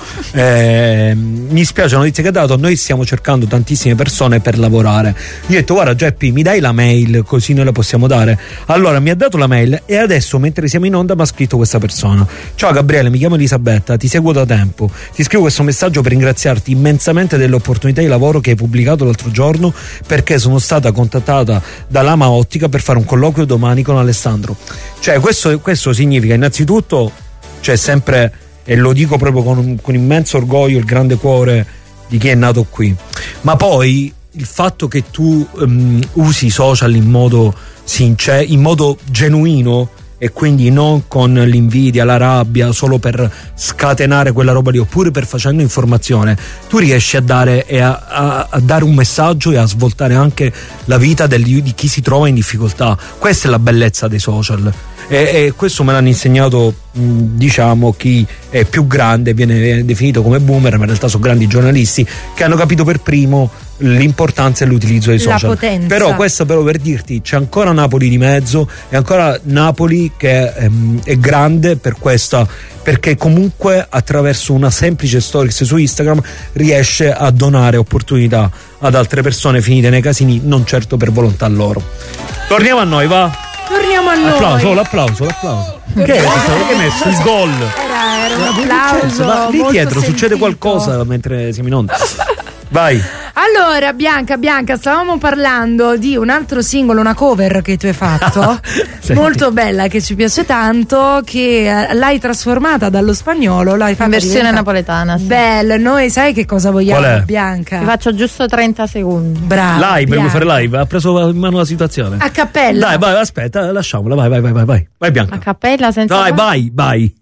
Eh, mi spiace la notizia che ha dato, noi stiamo cercando tantissime persone per lavorare. Io ho detto: guarda Geppi, mi dai la mail così noi la possiamo dare? Allora mi ha dato la mail e adesso, mentre siamo in onda, mi ha scritto questa persona: ciao Gabriele, mi chiamo Elisabetta, ti seguo da tempo, ti scrivo questo messaggio per ringraziarti immensamente dell'opportunità di lavoro che hai pubblicato l'altro giorno, perché sono stata contattata da Lama Ottica per fare un colloquio domani con Alessandro. Cioè questo, questo significa innanzitutto, cioè sempre, e lo dico proprio con, con immenso orgoglio, il grande cuore di chi è nato qui, ma poi il fatto che tu um, usi i social in modo sincero, in modo genuino, e quindi non con l'invidia, la rabbia, solo per scatenare quella roba lì, oppure per facendo informazione, tu riesci a dare, e a, a, a dare un messaggio e a svoltare anche la vita del, di chi si trova in difficoltà. Questa è la bellezza dei social. E, e questo me l'hanno insegnato, mh, diciamo, chi è più grande, viene definito come boomer, ma in realtà sono grandi giornalisti che hanno capito per primo l'importanza e l'utilizzo dei social. La potenza. Però questo però per dirti, c'è ancora Napoli di mezzo, e ancora Napoli che ehm, è grande per questa, perché comunque attraverso una semplice stories su Instagram riesce a donare opportunità ad altre persone finite nei casini, non certo per volontà loro. Torniamo a noi, va? Torniamo a noi. Applauso, oh, l'applauso, l'applauso. Che è? Che hai messo? Il gol. Era, era un applauso. Ma lì dietro sentito. Succede qualcosa mentre siamo in onda. Vai. Allora, Bianca, Bianca, stavamo parlando di un altro singolo, una cover che tu hai fatto, molto bella, che ci piace tanto, che l'hai trasformata dallo spagnolo, l'hai fatta in versione diventare napoletana. Sì. Bella, noi sai che cosa vogliamo, Bianca? Ti faccio giusto trenta secondi. Brava. Live, devo fare live, ha preso in mano la situazione. A cappella. Dai, vai, aspetta, lasciamola, vai, vai, vai, vai, vai. Vai Bianca. A cappella senza. Dai, vai, vai.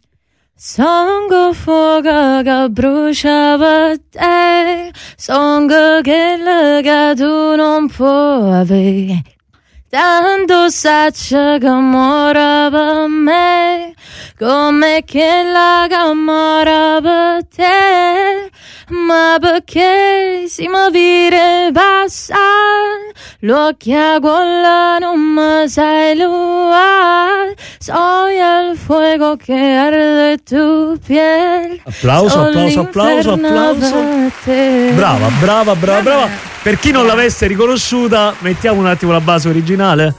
Songo fuoco che bruciava te, songo che lega tu non puoi avere. Tanto saccia che mora per me, come che la che mora per te. Ma perché si mi vire passa, l'occhia quella non mi sai luar, soy il fuego che arde tu piel. Applauso, applauso, applauso, applauso. Brava, brava, brava, brava. Per chi non l'avesse riconosciuta, mettiamo un attimo la base originale.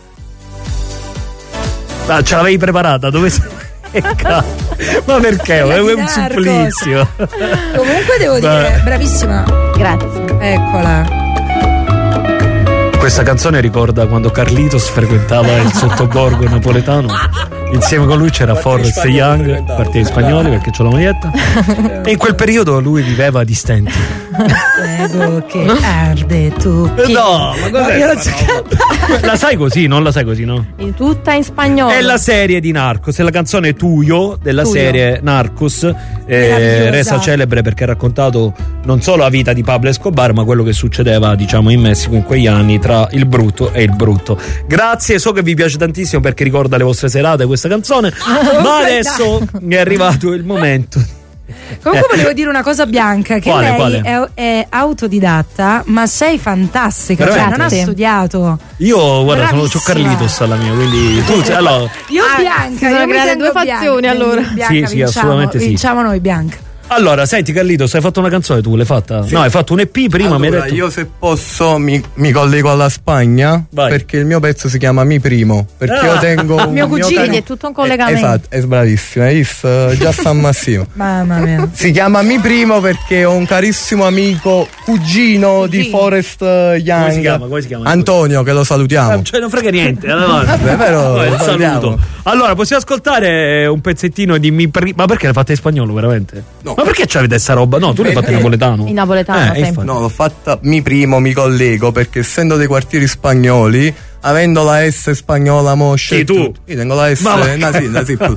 Ah, ce l'avevi preparata? Dove sei? Ma perché? È un supplizio. Comunque devo dire, bravissima. Grazie. Eccola. Questa canzone ricorda quando Carlitos frequentava il sottoborgo napoletano. Insieme con lui c'era Forrest Young, partiti spagnoli, perché c'ho la maglietta. E in quel periodo lui viveva di stenti. Prego che arde tu. No, ma cos'è? Io non so cantare. La sai così, non la sai così, no? In tutta in spagnolo. È la serie di Narcos, è la canzone Tuyo della Tuyo. serie Narcos, eh, Meravigliosa. resa celebre perché ha raccontato non solo la vita di Pablo Escobar, ma quello che succedeva, diciamo, in Messico in quegli anni tra il brutto e il brutto. Grazie, so che vi piace tantissimo perché ricorda le vostre serate questa canzone, ma adesso mi è arrivato il momento. Comunque Eh. volevo dire una cosa, Bianca, che Quale, lei quale? È, è autodidatta, ma sei fantastica, cioè Veramente? non ha Sì. studiato. Io guarda, sono c'ho Bravissima. Carlitos alla mia, quindi tu allora Io Ah, Bianca, si sono io mi create tengo due fazioni, Bianca, allora. Bianca, Sì, sì, vinciamo, assolutamente sì. Vinciamo noi, Bianca. Allora, senti Carlitos, hai fatto una canzone tu, l'hai fatta? Sì. No, hai fatto un E P prima, mi hai Allora, detto. io se posso mi, mi collego alla Spagna. Vai. Perché il mio pezzo si chiama Mi Primo. Perché Ah. io tengo un Mio cugino, cari- quindi è tutto un collegamento. Esatto, è bravissimo, hai visto? Già San Massimo. Mamma mia. Si chiama Mi Primo perché ho un carissimo amico, cugino di Forrest Young. Come si chiama? Come si chiama? Antonio, che lo salutiamo. Eh, cioè, non frega niente. Allora, Vabbè, però no, il lo salutiamo. saluto. Allora, possiamo ascoltare un pezzettino di Mi Pri- Ma perché l'hai fatta in spagnolo, veramente? No. Ma perché c'avete sta roba? No, tu l'hai fatta in napoletano. In napoletano, Eh, sempre. infatti. No, l'ho fatta Mi Primo, mi collego perché essendo dei quartieri spagnoli, avendo la S spagnola moscia. Sì, e tu. tutto, io tengo la S Ma va- nasi, nasi, più.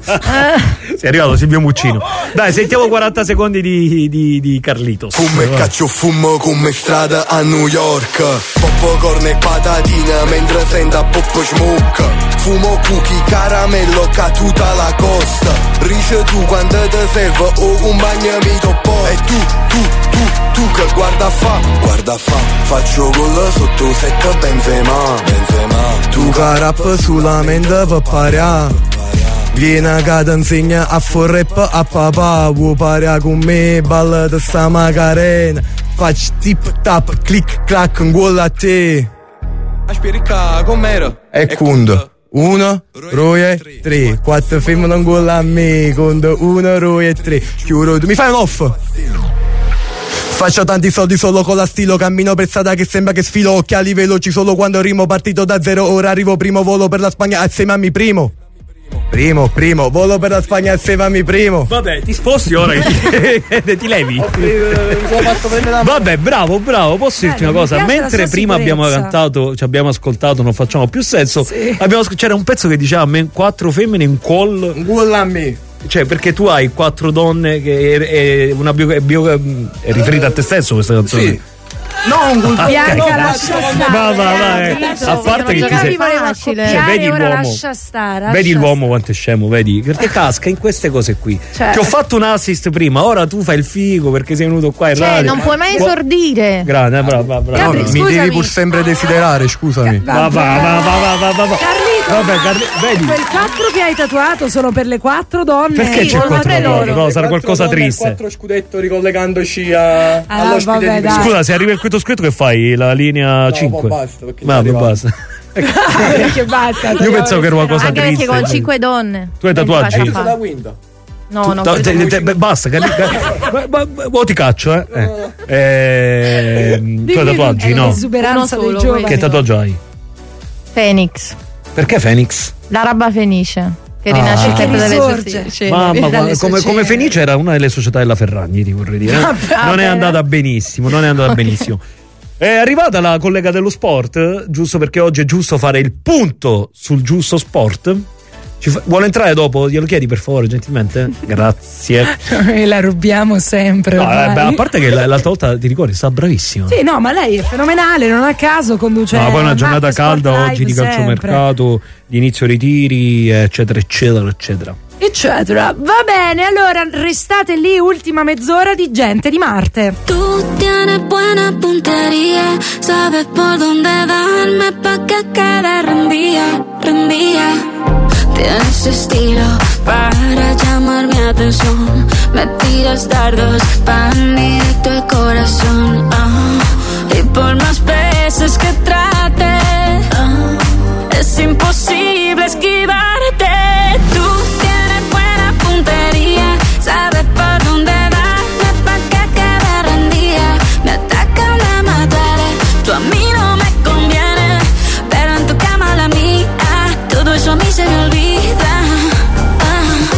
Sei arrivato Silvio Muccino. Dai, sentiamo quaranta secondi di, di, di Carlitos. Come caccio fumo come strada a New York. Popcorn e patatine mentre sento pop smoke. Fumo cookie, caramello, caduta la costa. Rice tu quando ti serve o un bagno mi toppo. E tu, tu, tu, tu che guarda fa, guarda fa. Faccio gol sotto sette Benzema, Benzema. Tu che rap sulla mente per pariare. Vieni che ti insegna a fare rap a papà. Vuoi pariare con me, balla di sta macarena. Faccio tip tap, click clack, un gol a te. Aspirica com'era? E conto. Uno, due, tre. Quattro femmine un gol a me. Conto uno, due, tre. Chiuro. Mi fai un off? Faccio tanti soldi solo con la stilo. Cammino per strada che sembra che sfilo. Occhiali veloci solo quando rimo. Partito da zero, ora arrivo primo. Volo per la Spagna assieme a mi primo. Primo, primo, volo per la Spagna assieme a mi primo. Vabbè, ti sposti ora che ti, ti levi. Vabbè, bravo, bravo. Posso dirti Eh, una mi cosa? piace la Mentre sua prima abbiamo sicurezza. cantato, ci abbiamo ascoltato, non facciamo più senso. Sì. abbiamo ascol- c'era un pezzo che diceva "Me- quattro femmine in call. Un gol a me. Cioè, perché tu hai quattro donne che è, è una bio, è bio- è riferita a te stesso questa canzone. Sì. No, un gol. Bianca, lascia stare. Va, va, va, eh. Capito? A parte che ti sei- facile. Cioè, vedi ora l'uomo. lascia stare. Vedi lascia l'uomo quanto è scemo, vedi? Perché casca in queste cose qui. Cioè- Ti ho fatto un assist prima, ora tu fai il figo perché sei venuto qua in Cioè, radio. non puoi mai Qua- esordire. Grande, brava, brava. Gabri, Mi scusami. devi pur sempre desiderare, scusami. Va, va, va, va, va, va, va, va. Carlito, Vabbè, Carli- vedi? quel quattro che hai tatuato sono per le quattro donne. Perché Sì, c'è sono quattro per donne? loro. No, sarà qualcosa triste. Quattro scudetto ricollegandoci a, Ah, all'ospite vabbè, di dai. Scusa, se arriva il quinto scritto che fai? La linea cinque? basta, perché Ma già non arrivato. basta. Perché basta. Io pensavo che era una cosa Anche perché triste. con cinque donne. Tu hai non ti tatuaggi? faccio Da fare. Winda. No, Tu- no, no, credo- te- te- beh, basta, Carli- Car- ma- ma- o ti caccio, eh? eh. Ehm, tu hai tatuaggi, no? L'esuberanza Uno dei solo, giovani. Che tatuaggio hai? Phoenix, Perché Phoenix? l'araba fenice. Che Ah. rinasce Che sempre dalle risorge. sue Mamma, dalle guarda, sue come, come ceneri. Fenice era una delle società della Ferragni, ti vorrei dire. Vabbè. Non è andata benissimo, non è andata benissimo. È arrivata la collega dello sport, giusto perché oggi è giusto fare il punto sul giusto sport. Ci fa- vuole entrare dopo? Glielo chiedi per favore, gentilmente? Grazie. Noi la rubiamo sempre. No, eh, ormai. beh, a parte che l- l'altra volta ti ricordi, sta bravissima. Sì, no, ma lei è fenomenale, non a caso conduce. No, poi una giornata Matte calda Sport oggi di Live calciomercato, di inizio ritiri, eccetera, eccetera, eccetera. sempre, eccetera. Va bene, allora restate lì, ultima mezz'ora di gente di Marte. Tú tienes buena puntería, sabes por dónde darme pa' que quede rendida, rendida. Tienes estilo para llamar mi atención, me tiras dardos pan directo al corazón, ah. Y por más veces que trate, ah, es imposible esquivarte. Tú tienes buena puntería, sabes por dónde darme pa' que quede rendida. Me atacan, me mataré, tú a mí no me conviene, pero en tu cama la mía, todo eso a mí se me olvida.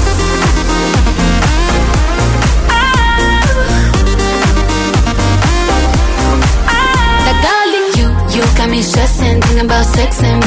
Ah.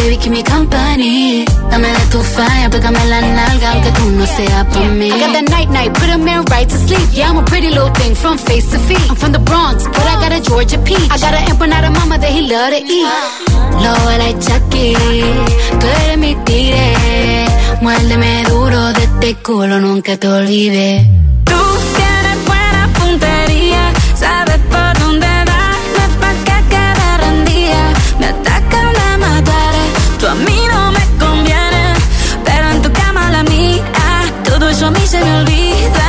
baby, keep me company. Dame de tu falla, pégame la nalga, aunque tú no seas pa' mí. I got that night night, put a man right to sleep. Yeah, I'm a pretty little thing from face to feet. I'm from the Bronx, but I got a Georgia peach. I got an empanada mama that he love to eat. Lobo like Chucky, tú eres mi tigre. Muérdeme duro de este culo, nunca te olvides. Tú tienes buena puntería, sabes por dónde darme pa' que quede rendida. Me atacan de matar, tú a mí no me conviene, pero en tu cama la mía, todo eso a mí se me olvida.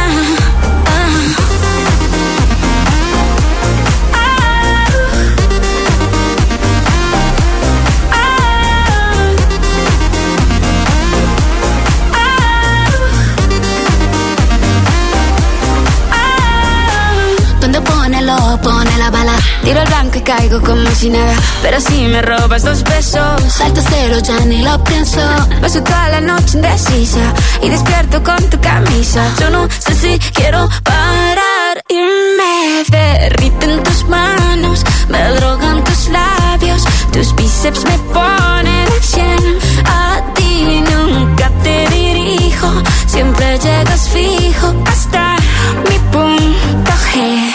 Pone la bala, tiro el blanco y caigo como si nada. Pero si me robas dos besos, salto cero, ya ni lo pienso. Paso toda la noche indecisa y despierto con tu camisa. Yo no sé si quiero parar y me derriten tus manos, me drogan tus labios, tus bíceps me ponen al cien. A ti nunca te dirijo, siempre llegas fijo hasta mi punto G.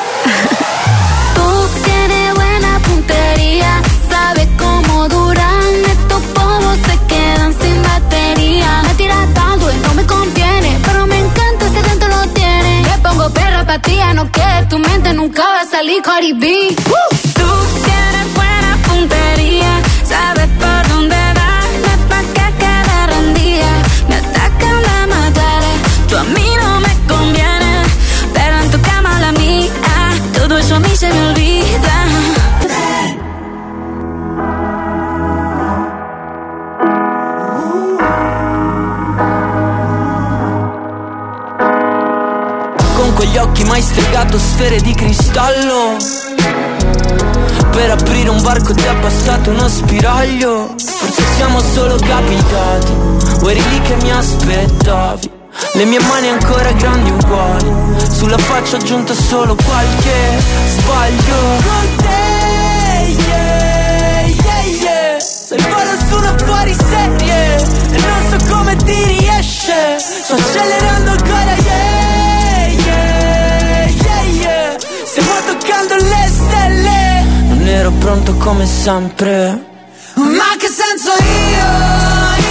Tú tienes buena puntería, sabes cómo duran estos polvos, se quedan sin batería. Me tiras tanto y no me conviene, pero me encanta ese dentro lo tiene. Me pongo perra pa' ti, no que tu mente nunca va a salir Cardi B. Uh. Tú tienes buena puntería, sabes por dónde darme pa' que quede rendida. Me atacan de matar, tú a mí no me conviene, pero en tu cama la mía, todo eso a mí se me olvida. Con quegli occhi mai stregato sfere di cristallo, per aprire un varco ti è passato uno spiraglio. Forse siamo solo capitati, o eri lì che mi aspettavi. Le mie mani ancora grandi uguali, sulla faccia ho aggiunto solo qualche sbaglio. Con te, yeah, yeah, yeah, sei volo su una fuori serie e non so come ti riesce. Sto accelerando ancora, yeah, yeah, yeah, yeah. Stiamo toccando le stelle. Non ero pronto come sempre. Ma che senso io?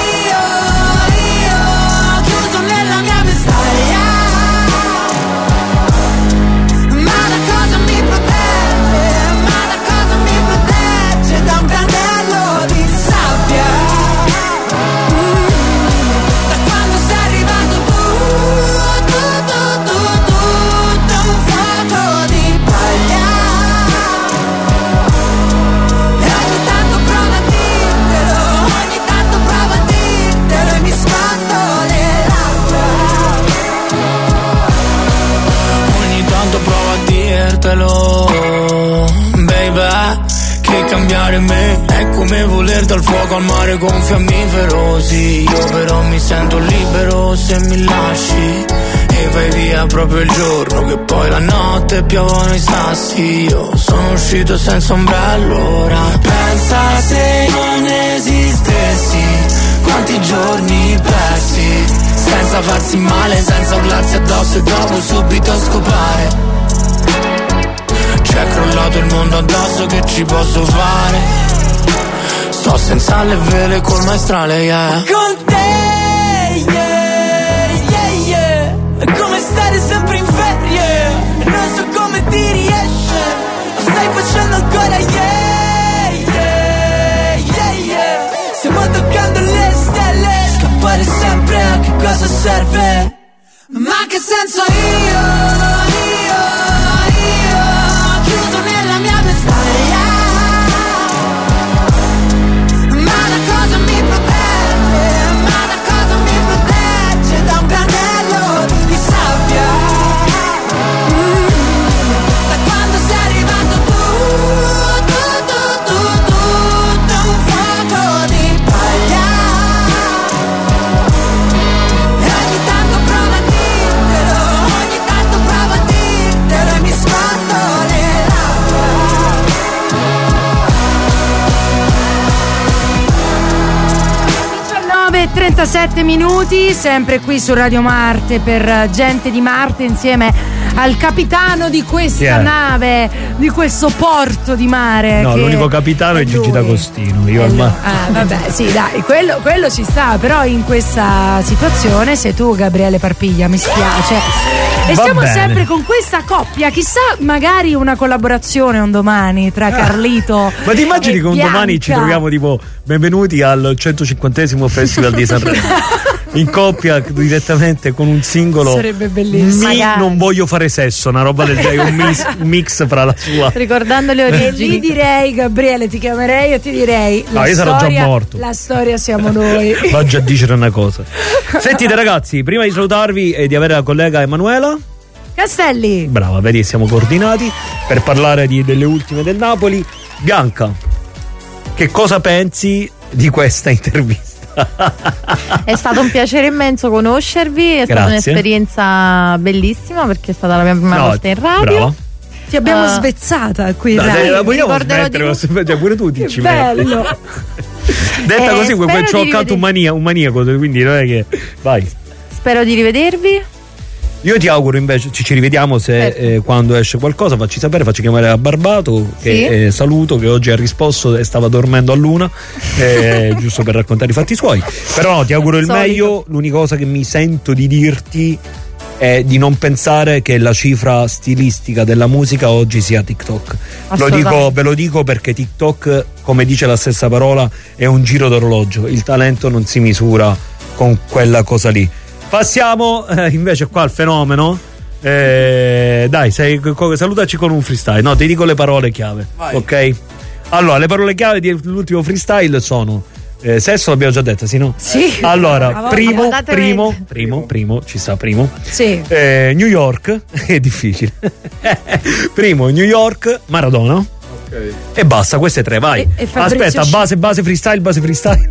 Baby, che cambiare me è come voler dal fuoco al mare con fiammifero. Sì, io però mi sento libero se mi lasci e vai via proprio il giorno che poi la notte piovono i sassi. Io sono uscito senza ombrello ora. Pensa se non esistessi, quanti giorni persi senza farsi male, senza urlarsi addosso e dopo subito scopare. C'è crollato il mondo addosso, che ci posso fare? Sto senza le vele col maestrale, yeah. Con te, yeah, yeah, yeah. È come stare sempre in ferie e non so come ti riesce. Lo stai facendo ancora, yeah, yeah, yeah, yeah. Stiamo toccando le stelle. Scappare sempre, a che cosa serve? Ma che senso io? Ogni tanto prova a dirtelo, ogni tanto trentasette minuti, sempre qui su Radio Marte per Gente di Marte, insieme al capitano di questa yeah. nave, di questo porto di mare. No, che l'unico capitano è, è Gigi D'Agostino. Io ormai... Ah, vabbè, sì, dai, quello, quello ci sta, però in questa situazione sei tu, Gabriele Parpiglia, mi spiace. E Va siamo bene. sempre con questa coppia, chissà, magari una collaborazione un domani tra Carlito. Ma ti immagini e che un Bianca? domani ci troviamo tipo benvenuti al centocinquantesimo Festival di Sanremo in coppia direttamente con un singolo. Sarebbe bellissimo. Mi non voglio fare sesso, una roba del genere, un mix, un mix fra la sua. Ricordando le origini. E lì direi, Gabriele, ti chiamerei e ti direi No, la io sarò storia, già morto. La storia siamo noi. Vado già a dicere una cosa. Sentite ragazzi, prima di salutarvi e di avere la collega Emanuela Castelli. Brava, vedi, siamo coordinati per parlare di, delle ultime del Napoli. Bianca, che cosa pensi di questa intervista? È stato un piacere immenso conoscervi, è stata Grazie. un'esperienza bellissima perché è stata la mia prima No, volta in radio. brava. Ti abbiamo Uh, svezzata qui in No, radio. te la vogliamo ricorderò smettere? di- Cioè, pure tu ti ci Bello. metti. Detta Eh, così, spero quel di c'ho accanto un, mania, un maniaco, quindi non è che. Vai. Spero di rivedervi. Io ti auguro invece, ci, ci rivediamo se eh, quando esce qualcosa, facci sapere, faccio chiamare a Barbato, che Sì. eh, saluto, che oggi ha risposto e stava dormendo a luna, eh, giusto per raccontare i fatti suoi. Però no, ti auguro il Solito. meglio, l'unica cosa che mi sento di dirti è di non pensare che la cifra stilistica della musica oggi sia TikTok. Lo dico, ve lo dico perché TikTok, come dice la stessa parola, è un giro d'orologio, il talento non si misura con quella cosa lì. Passiamo eh, invece qua al fenomeno. Eh, dai, sei, co- salutaci con un freestyle. No, ti dico le parole chiave. Vai. Ok? Allora, le parole chiave dell'ultimo freestyle sono eh, sesso, l'abbiamo già detto, sì, no? Sì. Allora, Bravo, primo, abbondantemente. primo, primo, primo, ci sta primo. Sì. Eh, New York, è difficile. Primo, New York, Maradona. Ok. E basta, queste tre, vai. E- e Fabrizio Aspetta, Sci- base, base, freestyle, base, freestyle.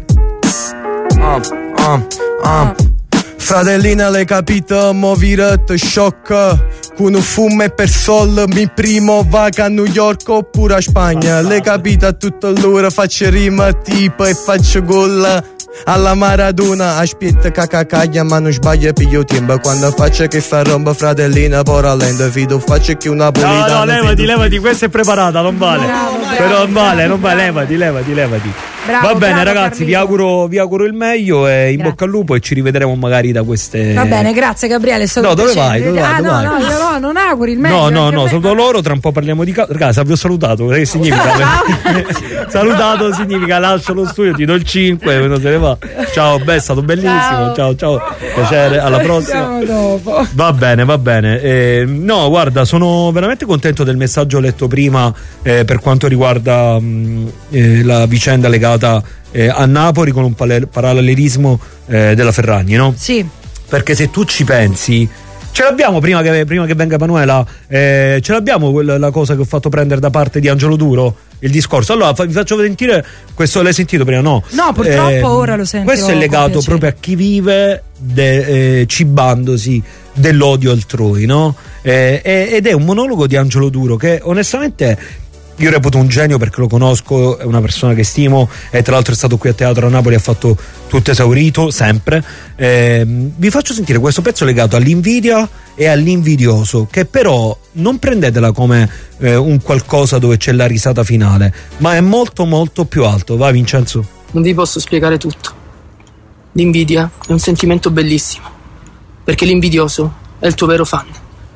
Ah, ah, ah. Fratellina, l'hai capito? Mo virate shock. Con un fumo per sol mi primo vaga a New York oppure a Spagna. L'hai capito? A tutto l'ora faccio rima tipo e faccio gol alla Maradona. Aspetta cacacaglia ma non sbaglio più tempo. Quando faccio che fa romba fratellina poi rallenta. Fido faccio che una No, pulita. no, levati, levati, questa è preparata, non vale. Però non vale, non vale, levati, levati, levati. Bravo, Va bene, bravo, ragazzi, vi Carlito. auguro, vi auguro il meglio e in Grazie. bocca al lupo e ci rivedremo magari da queste. Va bene, grazie Gabriele. è stato No, un dove piacere. vai? Dove vai? Ah, Dove no, vai? no, io no, non auguri il meglio. No, no, anche no, a me. saluto loro, tra un po' parliamo di casa. Ragazzi, vi ho salutato, che significa? Salutato significa lascio lo studio, ti do il cinque, non se ne va. Ciao, beh, è stato bellissimo. Ciao, ciao. Piacere, alla prossima. Vediamo dopo. Va bene, va bene. Eh, no, guarda, sono veramente contento del messaggio letto prima eh, per quanto riguarda mh, eh, la vicenda legata eh, a Napoli con un pale- parallelismo eh, della Ferragni, no? Sì. Perché se tu ci pensi, ce l'abbiamo prima che, prima che venga Emanuela, eh, ce l'abbiamo quella, la cosa che ho fatto prendere da parte di Angelo Duro, il discorso. Allora fa- vi faccio sentire questo, l'hai sentito prima? No, No, purtroppo ora lo sento. questo è legato con piacere. proprio a chi vive de- eh, cibandosi dell'odio altrui, no? Eh, eh, ed è un monologo di Angelo Duro che onestamente io reputo un genio perché lo conosco, è una persona che stimo e tra l'altro è stato qui a teatro a Napoli, ha fatto tutto esaurito, sempre. Eh, vi faccio sentire questo pezzo legato all'invidia e all'invidioso, che però non prendetela come eh, un qualcosa dove c'è la risata finale, ma è molto molto più alto. Vai Vincenzo. Non vi posso spiegare tutto. L'invidia è un sentimento bellissimo, perché l'invidioso è il tuo vero fan.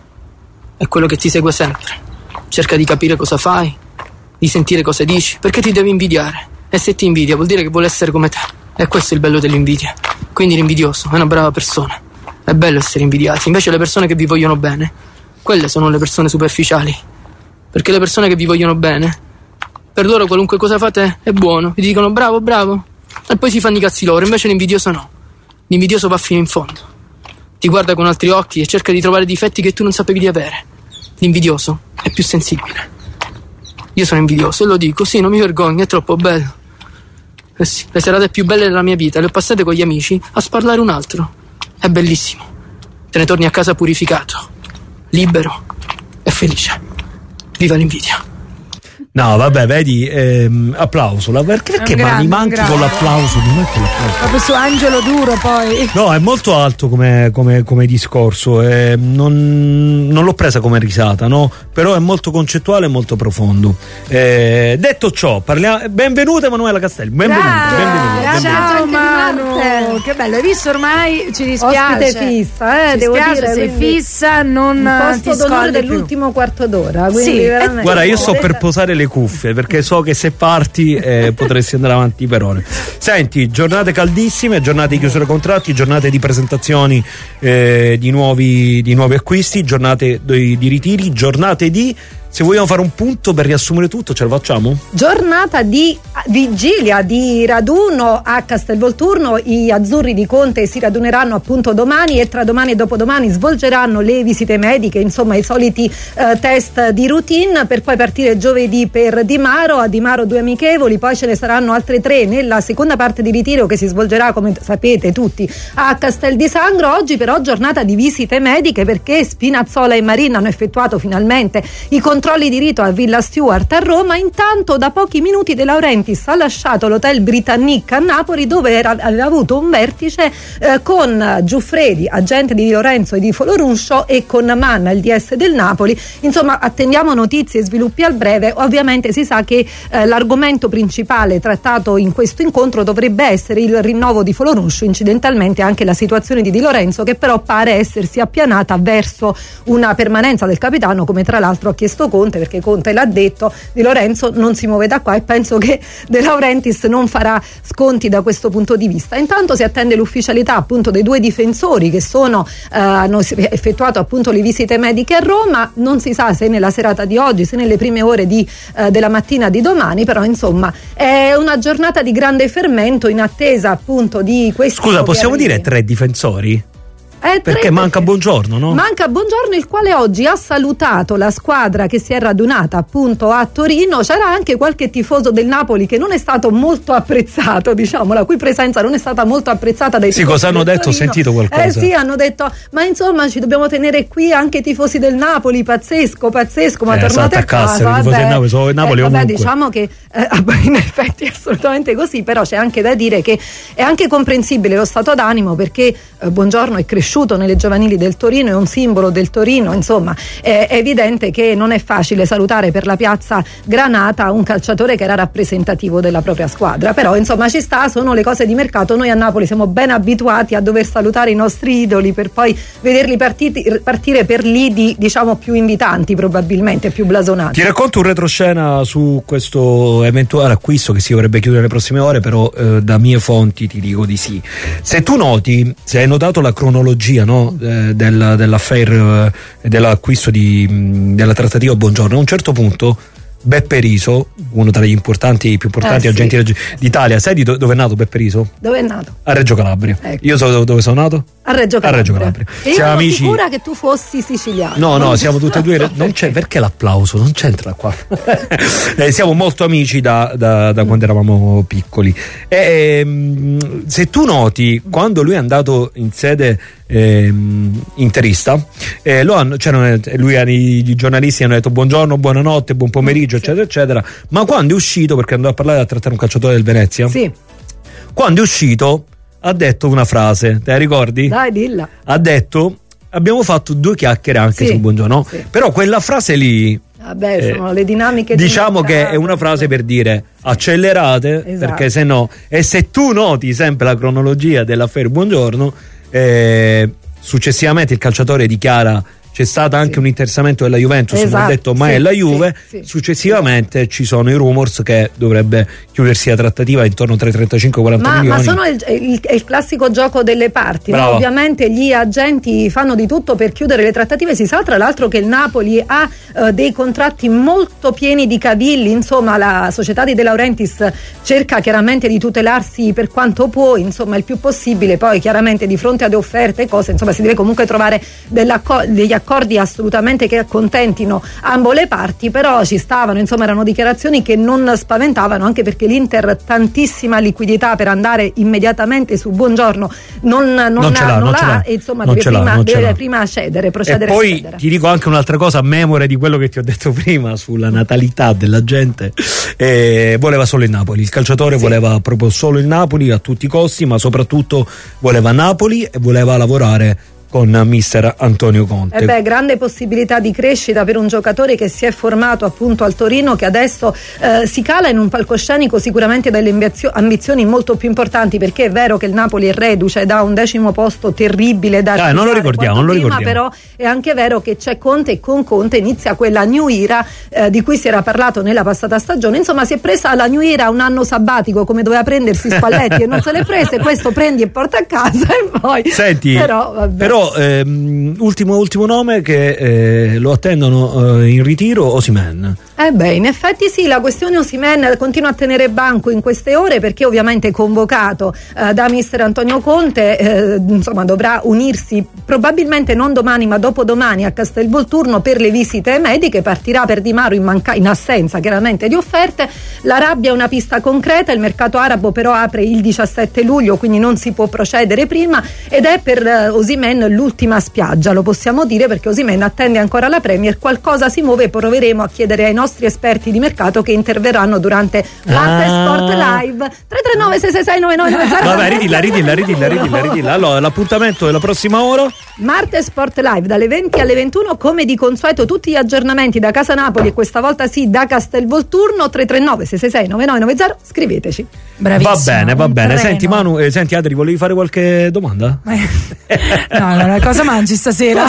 È quello che ti segue sempre. Cerca di capire cosa fai, di sentire cosa dici, perché ti devi invidiare. E se ti invidia vuol dire che vuole essere come te. E questo è il bello dell'invidia. Quindi l'invidioso è una brava persona. È bello essere invidiati. Invece le persone che vi vogliono bene, quelle sono le persone superficiali. Perché le persone che vi vogliono bene, per loro qualunque cosa fate è buono. Vi dicono bravo, bravo. E poi si fanno i cazzi loro. Invece l'invidioso no. L'invidioso va fino in fondo. Ti guarda con altri occhi e cerca di trovare difetti che tu non sapevi di avere. L'invidioso è più sensibile. Io sono invidioso e lo dico, sì, non mi vergogno, è troppo bello. Eh sì, le serate più belle della mia vita le ho passate con gli amici a sparlare un altro. È bellissimo. Te ne torni a casa purificato, libero e felice. Viva l'invidia. No, vabbè, vedi, ehm, applauso. La, perché perché grande, mi manchi con l'applauso? Mi manchi l'applauso. Proprio su Angelo Duro poi. No, è molto alto come, come, come discorso. Eh, non, non l'ho presa come risata, no? Però è molto concettuale e molto profondo. Eh, detto ciò, parliamo. Benvenuta Emanuela Castelli. Benvenuta, benvenuta. Ciao Manu, che bello. Hai visto ormai? Ci dispiace. Ospite fissa, eh, Ci devo dispiace, dire. sei fissa, non un ti posto d'onore scogli più. dell'ultimo quarto d'ora. Quindi Sì, veramente. Guarda, io sto per posare le cuffie perché so che se parti eh, potresti andare avanti per ore. Senti, giornate caldissime, giornate di chiusura contratti, giornate di presentazioni eh, di, nuovi, di nuovi acquisti, giornate di, di ritiri, giornate di... Se vogliamo fare un punto per riassumere tutto, ce la facciamo? Giornata di vigilia, di raduno a Castelvolturno. Gli azzurri di Conte si raduneranno appunto domani e tra domani e dopodomani svolgeranno le visite mediche, insomma i soliti eh, test di routine, per poi partire giovedì per Di Maro. A Di Maro due amichevoli, poi ce ne saranno altre tre nella seconda parte di ritiro che si svolgerà, come sapete tutti, a Castel di Sangro. Oggi però giornata di visite mediche perché Spinazzola e Marin hanno effettuato finalmente i controlli controlli di rito a Villa Stuart a Roma. Intanto da pochi minuti De Laurentiis ha lasciato l'hotel Britannic a Napoli, dove era, aveva avuto un vertice eh, con Giuffredi, agente di Di Lorenzo e di Foloruscio, e con Manna, il D S del Napoli. Insomma, attendiamo notizie e sviluppi al breve. Ovviamente si sa che eh, l'argomento principale trattato in questo incontro dovrebbe essere il rinnovo di Foloruscio, incidentalmente anche la situazione di Di Lorenzo, che però pare essersi appianata verso una permanenza del capitano, come tra l'altro ha chiesto Conte, perché Conte l'ha detto, Di Lorenzo non si muove da qua, e penso che De Laurentiis non farà sconti da questo punto di vista. Intanto si attende l'ufficialità appunto dei due difensori che sono eh, hanno effettuato appunto le visite mediche a Roma. Non si sa se nella serata di oggi, se nelle prime ore di, eh, della mattina di domani, però insomma è una giornata di grande fermento in attesa appunto di questo. Scusa, possiamo dire tre difensori? Eh, perché manca Buongiorno, no? Manca Buongiorno, il quale oggi ha salutato la squadra che si è radunata appunto a Torino. C'era anche qualche tifoso del Napoli che non è stato molto apprezzato, diciamo, la cui presenza non è stata molto apprezzata dai sì, tifosi. Sì, cosa hanno detto? Ho Torino. sentito qualcosa. Eh sì, hanno detto, ma insomma ci dobbiamo tenere qui anche i tifosi del Napoli, pazzesco, pazzesco, ma eh, tornate a casa. I tifosi del Napoli sono il Napoli eh, vabbè, ovunque. diciamo che eh, in effetti è assolutamente così, però c'è anche da dire che è anche comprensibile lo stato d'animo, perché eh, Buongiorno è cresciuto nelle giovanili del Torino, è un simbolo del Torino, insomma è evidente che non è facile salutare per la piazza Granata un calciatore che era rappresentativo della propria squadra, però insomma ci sta, sono le cose di mercato. Noi a Napoli siamo ben abituati a dover salutare i nostri idoli per poi vederli partiti, partire per lidi diciamo più invitanti, probabilmente più blasonati. Ti racconto un retroscena su questo eventuale acquisto che si dovrebbe chiudere nelle prossime ore, però eh, da mie fonti ti dico di sì. Se tu noti, se hai notato la cronologia, no? Eh, Del, dell'affair e eh, dell'acquisto di, mh, della trattativa Buongiorno, a un certo punto Beppe Riso, uno tra gli importanti, più importanti eh, sì. agenti d'Italia, sai di do, dove è nato Beppe Riso? Dove è nato? A Reggio Calabria. Ecco. Io so dove sono nato? A Reggio Calabria. A Reggio Calabria. E io siamo ero amici. sicura che tu fossi siciliano. No, no, siamo tutti e due. Non c'è, perché l'applauso? Non c'entra qua. eh, siamo molto amici da, da, da quando eravamo piccoli. E, ehm, se tu noti, quando lui è andato in sede ehm, interista, eh, lo hanno, cioè, lui, i giornalisti hanno detto buongiorno, buonanotte, buon pomeriggio, sì. eccetera, eccetera. Ma quando è uscito, perché andò a parlare a trattare un calciatore del Venezia, sì. quando è uscito ha detto una frase, te la ricordi? Dai, dilla. Ha detto, abbiamo fatto due chiacchiere anche sì, su Buongiorno, sì. però quella frase lì, vabbè, eh, sono le dinamiche diciamo che è una frase per dire accelerate, esatto. perché se no, e se tu noti sempre la cronologia dell'affare Buongiorno, eh, successivamente il calciatore dichiara c'è stato anche sì. un interessamento della Juventus, esatto, non ha detto mai sì, è la Juve, sì, sì. successivamente ci sono i rumors che dovrebbe chiudersi la trattativa intorno tra i trentacinque e quaranta ma, milioni. Ma sono il, il, il classico gioco delle parti, no? Ovviamente gli agenti fanno di tutto per chiudere le trattative. Si sa tra l'altro che il Napoli ha uh, dei contratti molto pieni di cavilli, insomma la società di De Laurentiis cerca chiaramente di tutelarsi per quanto può, insomma il più possibile, poi chiaramente di fronte ad offerte e cose, insomma si deve comunque trovare degli accordi accordi assolutamente che accontentino ambo le parti, però ci stavano, insomma erano dichiarazioni che non spaventavano, anche perché l'Inter tantissima liquidità per andare immediatamente su Buongiorno non, non, non ce l'ha, non non ce l'ha, l'ha. e insomma Non deve, ce l'ha, prima, non ce deve l'ha. prima cedere, procedere E a poi cedere. ti dico anche un'altra cosa a memoria di quello che ti ho detto prima sulla natalità della gente. Eh, voleva solo il Napoli, il calciatore Sì. voleva proprio solo il Napoli a tutti i costi, ma soprattutto voleva Napoli e voleva lavorare con mister Antonio Conte. Eh beh, grande possibilità di crescita per un giocatore che si è formato appunto al Torino, che adesso eh, si cala in un palcoscenico sicuramente dalle ambizio- ambizioni molto più importanti, perché è vero che il Napoli è reduce da un decimo posto terribile da Dai, non lo ricordiamo, non lo prima, ricordiamo. però è anche vero che c'è Conte, e con Conte inizia quella new era eh, di cui si era parlato nella passata stagione. Insomma, si è presa la new era un anno sabbatico, come doveva prendersi Spalletti e non se l'è prese, questo prendi e porta a casa e poi Senti, però, vabbè. però ehm, ultimo, ultimo nome che eh, lo attendono eh, in ritiro, Osimhen. Eh beh, in effetti sì, la questione Osimhen continua a tenere banco in queste ore, perché ovviamente convocato eh, da mister Antonio Conte, eh, insomma dovrà unirsi probabilmente non domani ma dopodomani a Castelvolturno per le visite mediche. Partirà per Di Mauro in, manca- in assenza chiaramente di offerte. L'Arabia è una pista concreta, il mercato arabo però apre il diciassette luglio, quindi non si può procedere prima, ed è per eh, Osimhen l'ultima spiaggia, lo possiamo dire, perché Osimhen attende ancora la Premier. Qualcosa si muove, proveremo a chiedere ai nostri esperti di mercato che interverranno durante l'Arte Ah. Sport Live. Tre tre nove sei sei sei nove nove nove zero. Vabbè, ridilla, ridilla, ridilla, ridilla, ridilla. Allora, l'appuntamento della prossima ora? Marte Sport Live dalle venti alle ventuno, come di consueto tutti gli aggiornamenti da Casa Napoli, e questa volta sì da Castelvolturno. Tre tre nove sei sei sei nove nove nove zero, scriveteci. Bravissimo. Va bene, va un bene. treno. Senti Manu, eh, senti Adri, volevi fare qualche domanda? No, allora, cosa mangi stasera?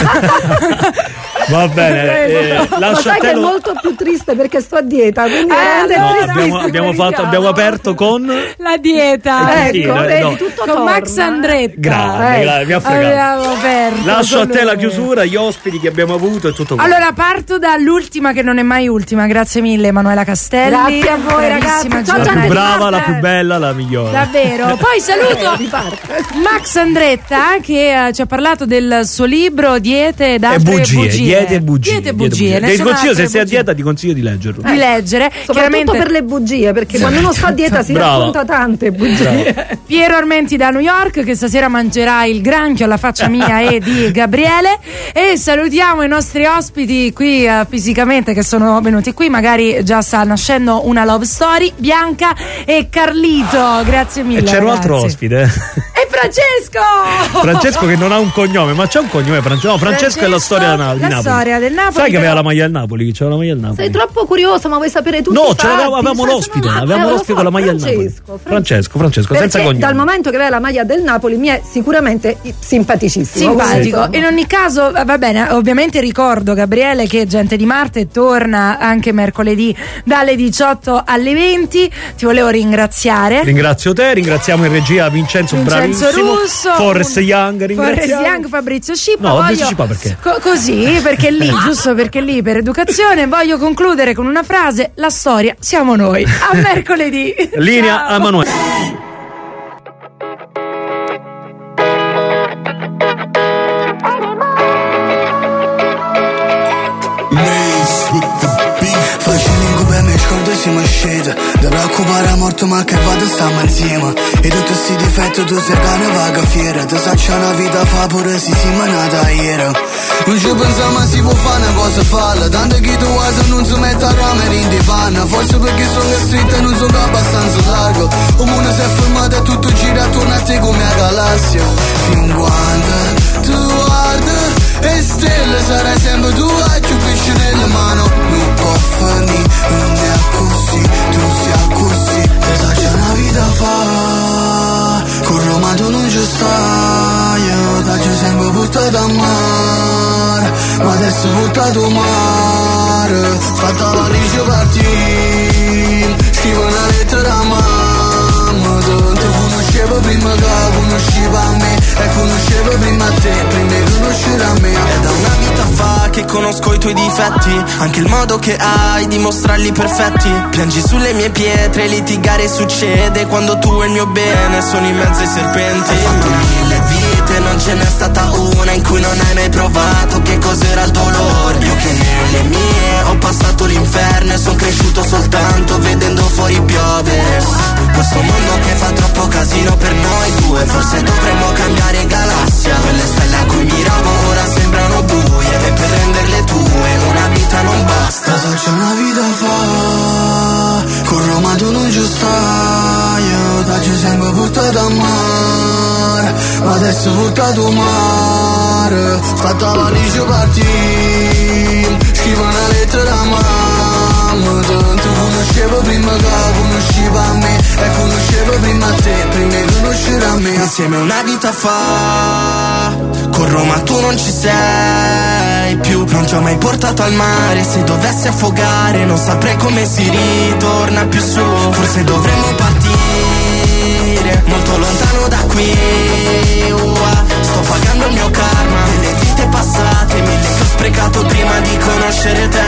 Va bene, eh, Ma lascio a sai te che è lo- molto più triste perché sto a dieta, quindi veramente No, è abbiamo, tristissimo. abbiamo fatto, abbiamo aperto con La dieta. Sì, Ecco, no, vedi, no. tutto Con torna. Max Andretta. grande, Eh, grande, mi ha fregato. Abbiamo aperto Lascio a con te la lui. chiusura, gli ospiti che abbiamo avuto e tutto quello. Allora parto dall'ultima che non è mai ultima. Grazie mille Emanuela Castelli. Grazie a voi, Bravissima ragazzi. Ciao, la Gianni più Di brava, Marte. la più bella, la migliore. Davvero. Poi saluto Eh, di parte. Max Andretta che eh, ci ha parlato del suo libro Diete ed E altre bugie, bugie. diete e bugie. Diete e diete e bugie. Ne Ti sono consiglio, se altre sei a bugie. dieta, ti consiglio di leggerlo. Di leggere. Soprattutto Chiaramente per le bugie, perché quando uno sta a dieta si Bravo. racconta tante bugie. Piero Armenti da New York, che stasera mangerà il granchio alla faccia mia e di Gabriele. E salutiamo i nostri ospiti qui eh, fisicamente, che sono venuti qui. Magari già sta nascendo una love story. Bianca e Carlito, grazie mille. E c'era un altro ragazzi. ospite. E Francesco! Francesco che non ha un cognome, ma c'è un cognome. Francesco, no, Francesco è la storia del Na- di la Napoli. storia del Napoli, Sai che aveva però- la maglia del Napoli? Che c'era la maglia del Napoli. Sei troppo curioso, ma vuoi sapere tutto? No, ce l'avevamo, avevamo l'ospite, avevamo l'ospite con la maglia del Napoli. Francesco, Francesco, Francesco, Perché senza cognome. dal momento che aveva la maglia del Napoli mi è sicuramente i- simpaticissimo. Simpatico. Quindi, In ogni caso, va bene, ovviamente ricordo, Gabriele, che Gente di Marte torna anche mercoledì dalle diciotto alle venti. Ti volevo ringraziare. Ringrazio te, ringraziamo in regia Vincenzo, Vincenzo bravissimo. Russo, Forrest un- Young, ringraziamo. Forrest Young, Fabrizio Scippa. No, voglio- Fabrizio Scippa perché? Co- così, perché lì, giusto perché lì per educazione. Voglio concludere con una frase: la storia siamo noi. A mercoledì. Linea Ciao. a Emanuele. Facile in cupe mi scordo e siamo usciti. Da preoccupare a morto ma che vado stiamo insieme. E tutti sti difetti tu sei cane vaga fiera. Ti saccia una vita fa pure se si manata ieri. Non ci pensiamo ma si può fare una cosa falla. Tanto che tu guarda non si mette a ramere in divana. Forse perché sono stretto e non sono abbastanza largo. O mondo si è fermato e tutto gira attorno a te come a galassia. Fin quando tu guardi e stelle sarai sempre tu a più pesce nelle mani. Non può finire, non è così, tu sei così. Ti sa c'è una vita fa, corro ma tu non ci stai. Io ti ho sempre buttato a mare, ma adesso buttato a mare. Fatta la ricci partire, scrivo una lettera a mamma. Tu ti conoscevo prima che conosceva me, e conoscevo prima te, prima di conoscere a me. È da una vita fa che conosco i tuoi difetti, anche il modo che hai di mostrarli perfetti. Piangi sulle mie pietre, litigare succede quando tu e il mio bene sono in mezzo ai serpenti. Hai fatto mille vite, non ce n'è stata una in cui non hai mai provato che cos'era il tuo Forse dovremmo cambiare galassia. Quelle stelle a cui miravo ora sembrano buie, e per renderle tue una vita non basta. Cosa c'è una vita fa? Con Roma tu non ci stai. Io t'ho sempre portato a mare, ma adesso portato mare. Fatta la valigia partì, scrivo una lettera a mamma. Tanto conoscevo prima che conosceva a me, e conoscevo prima a te, prima di conoscere a me. Insieme una vita fa, con Roma tu non ci sei più. Non ti ho mai portato al mare, se dovessi affogare non saprei come si ritorna più su. Forse dovremmo partire molto lontano da qui. Ua, sto pagando il mio karma, delle vite passate, mille che ho sprecato prima di conoscere te.